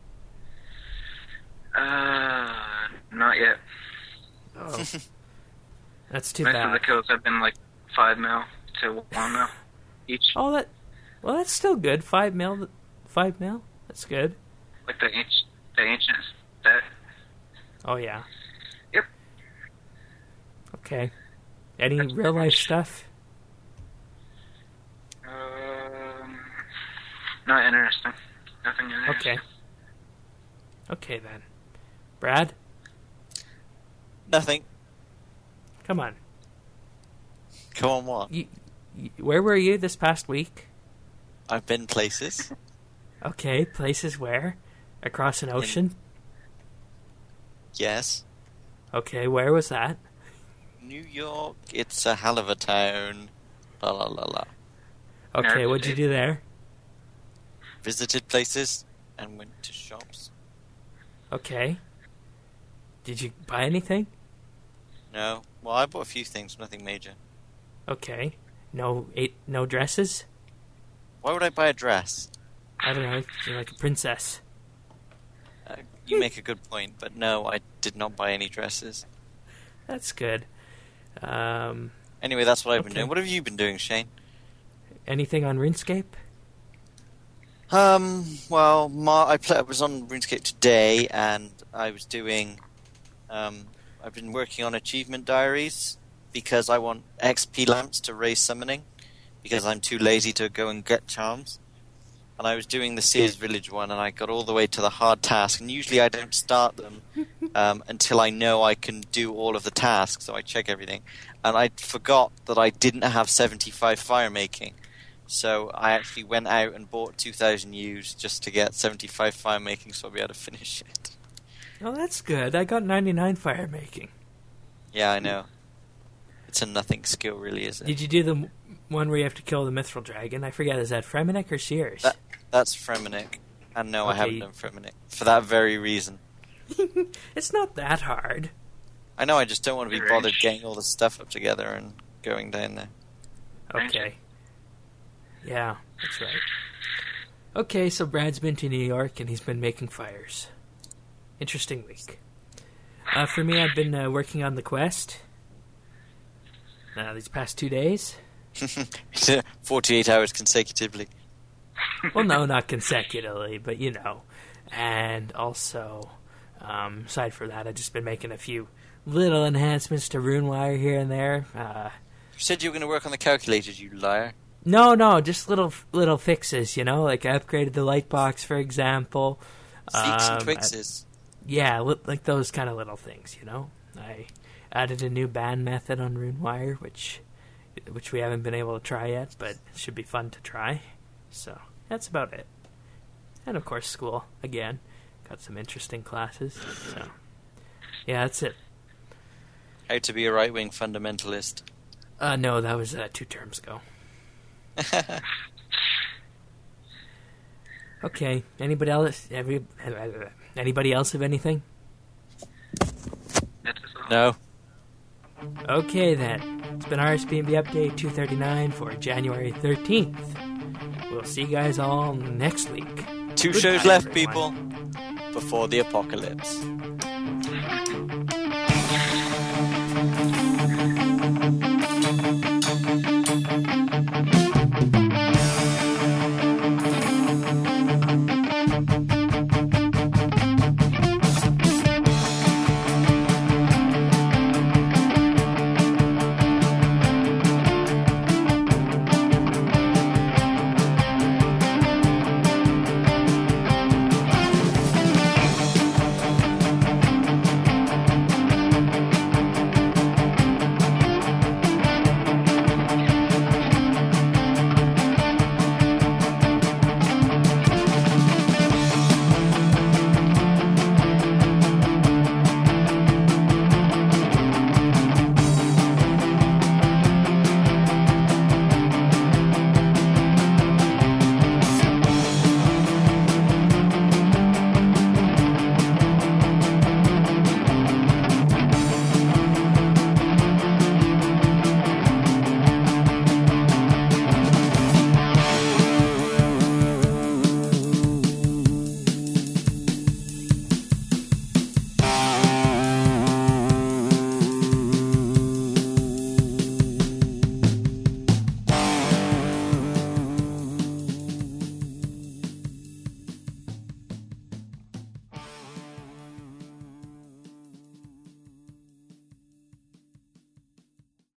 Not yet. Oh, that's too Most of the bad. kills have been like 5 mil to 1 mil each. Oh, that's still good. 5 mil. 5 mil. That's good. Like the ancient stat. Oh yeah. Yep. Okay. Any real life stuff? Not interesting. Nothing interesting. Okay. Okay then. Brad, Nothing. come on. Come on, what? Where were you this past week? I've been places. Okay, places where? Across an ocean? Yes. Okay, where was that? New York, it's a hell of a town. La la la la. Okay, what'd you do there? Visited places and went to shops. Okay. Did you buy anything? No. Well, I bought a few things, nothing major. Okay. No dresses? Why would I buy a dress? I don't know, you're like a princess. You make a good point, but no, I did not buy any dresses. That's good. Anyway, that's what I've been Okay. doing. What have you been doing, Shane? Anything on RuneScape? Well, I was on RuneScape today, and I was doing. I've been working on achievement diaries because I want XP lamps to raise summoning because I'm too lazy to go and get charms. And I was doing the Sears Village one, and I got all the way to the hard task. And usually I don't start them until I know I can do all of the tasks, so I check everything. And I forgot that I didn't have 75 fire making. So I actually went out and bought 2,000 U's just to get 75 fire making so I'll be able to finish it. Oh, that's good. I got 99 fire making. Yeah, I know. It's a nothing skill, really, is it? Did you do the one where you have to kill the Mithril Dragon? I forget, is that Fremenic or Sears? That's Fremenic. And no, I Okay. haven't done Fremenic. For that very reason. It's not that hard. I know, I just don't want to be bothered getting all the stuff up together and going down there. Okay. Yeah, that's right. Okay, so Brad's been to New York and he's been making fires. Interesting week. For me, I've been working on the quest these past 2 days. 48 hours consecutively. Well, no, not consecutively, but you know. And also, aside from that, I've just been making a few little enhancements to RuneWire here and there. You said you were going to work on the calculators, you liar. No, just little fixes, you know, like I upgraded the lightbox, for example. Feeks and Twixes. Yeah, like those kind of little things, you know. I added a new ban method on RuneWire, which we haven't been able to try yet, but it should be fun to try. So that's about it. And of course, school again. Got some interesting classes. So yeah, that's it. How to be a right-wing fundamentalist. No, that was 2 terms ago. Okay. Anybody else? Anybody else have anything? That's all. No. Okay then. It's been RSPNB Update 239 for January 13th. We'll see you guys all next week. 2 Goodbye, shows left, everyone. people, before the apocalypse.